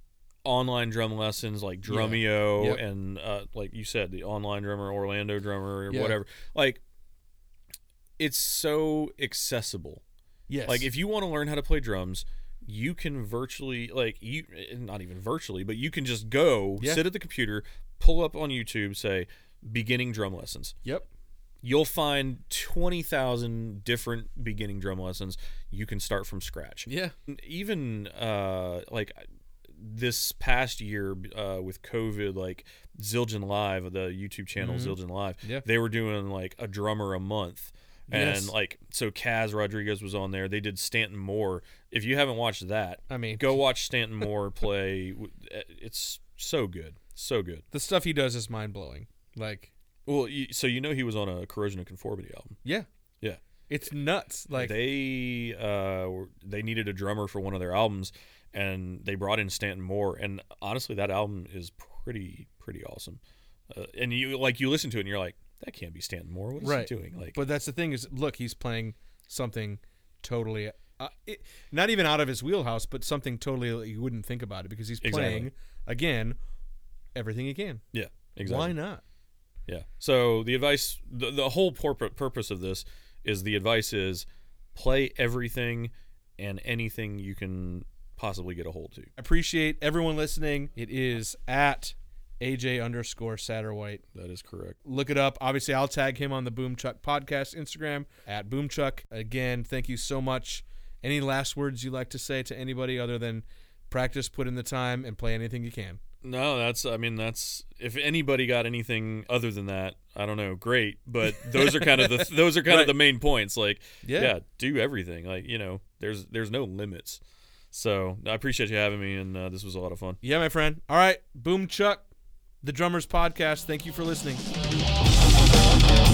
online drum lessons like Drumeo yeah. yep. and uh, like you said, the online drummer, Orlando drummer or yeah. whatever. Like it's so accessible. yes, Like if you want to learn how to play drums, you can virtually like you not even virtually, but you can just go yeah. sit at the computer, pull up on YouTube, say beginning drum lessons. yep, You'll find twenty thousand different beginning drum lessons. You can start from scratch. yeah, Even uh, like this past year uh, with COVID, like Zildjian Live, the YouTube channel Mhm. Zildjian Live, Yeah. they were doing like a drummer a month. And Yes. like, so Kaz Rodriguez was on there. They did Stanton Moore. If you haven't watched that, I mean, go watch Stanton Moore play. It's so good. So good. the stuff he does is mind blowing. Like, Well, you, so you know he was on a Corrosion of Conformity album. yeah, Yeah. it's nuts. Like, they uh, were, they needed a drummer for one of their albums, and they brought in Stanton Moore. And honestly, that album is pretty pretty awesome. Uh, and you like you listen to it, and you're like, that can't be Stanton Moore. What is right. he doing? Like, but that's the thing is, look, he's playing something totally, uh, it, not even out of his wheelhouse, but something totally that you wouldn't think about it because he's Exactly. playing again everything he can. yeah, exactly. Why not? Yeah. So the advice, the, the whole purpo- purpose of this is the advice is play everything and anything you can possibly get a hold to. Appreciate everyone listening. It is at A J underscore Satterwhite. That is correct. Look it up. Obviously, I'll tag him on the Boomchuck podcast Instagram at Boomchuck. Again, thank you so much. Any last words you'd like to say to anybody other than practice, put in the time, and play anything you can? No, that's, I mean, that's, if anybody got anything other than that, I don't know, great. But those are kind of the, those are kind Right. of the main points. Like, Yeah. yeah, do everything. Like, you know, there's, there's no limits. So I appreciate you having me. And uh, this was a lot of fun. Yeah, my friend. All right, Boomchuck, the Drummers Podcast. Thank you for listening.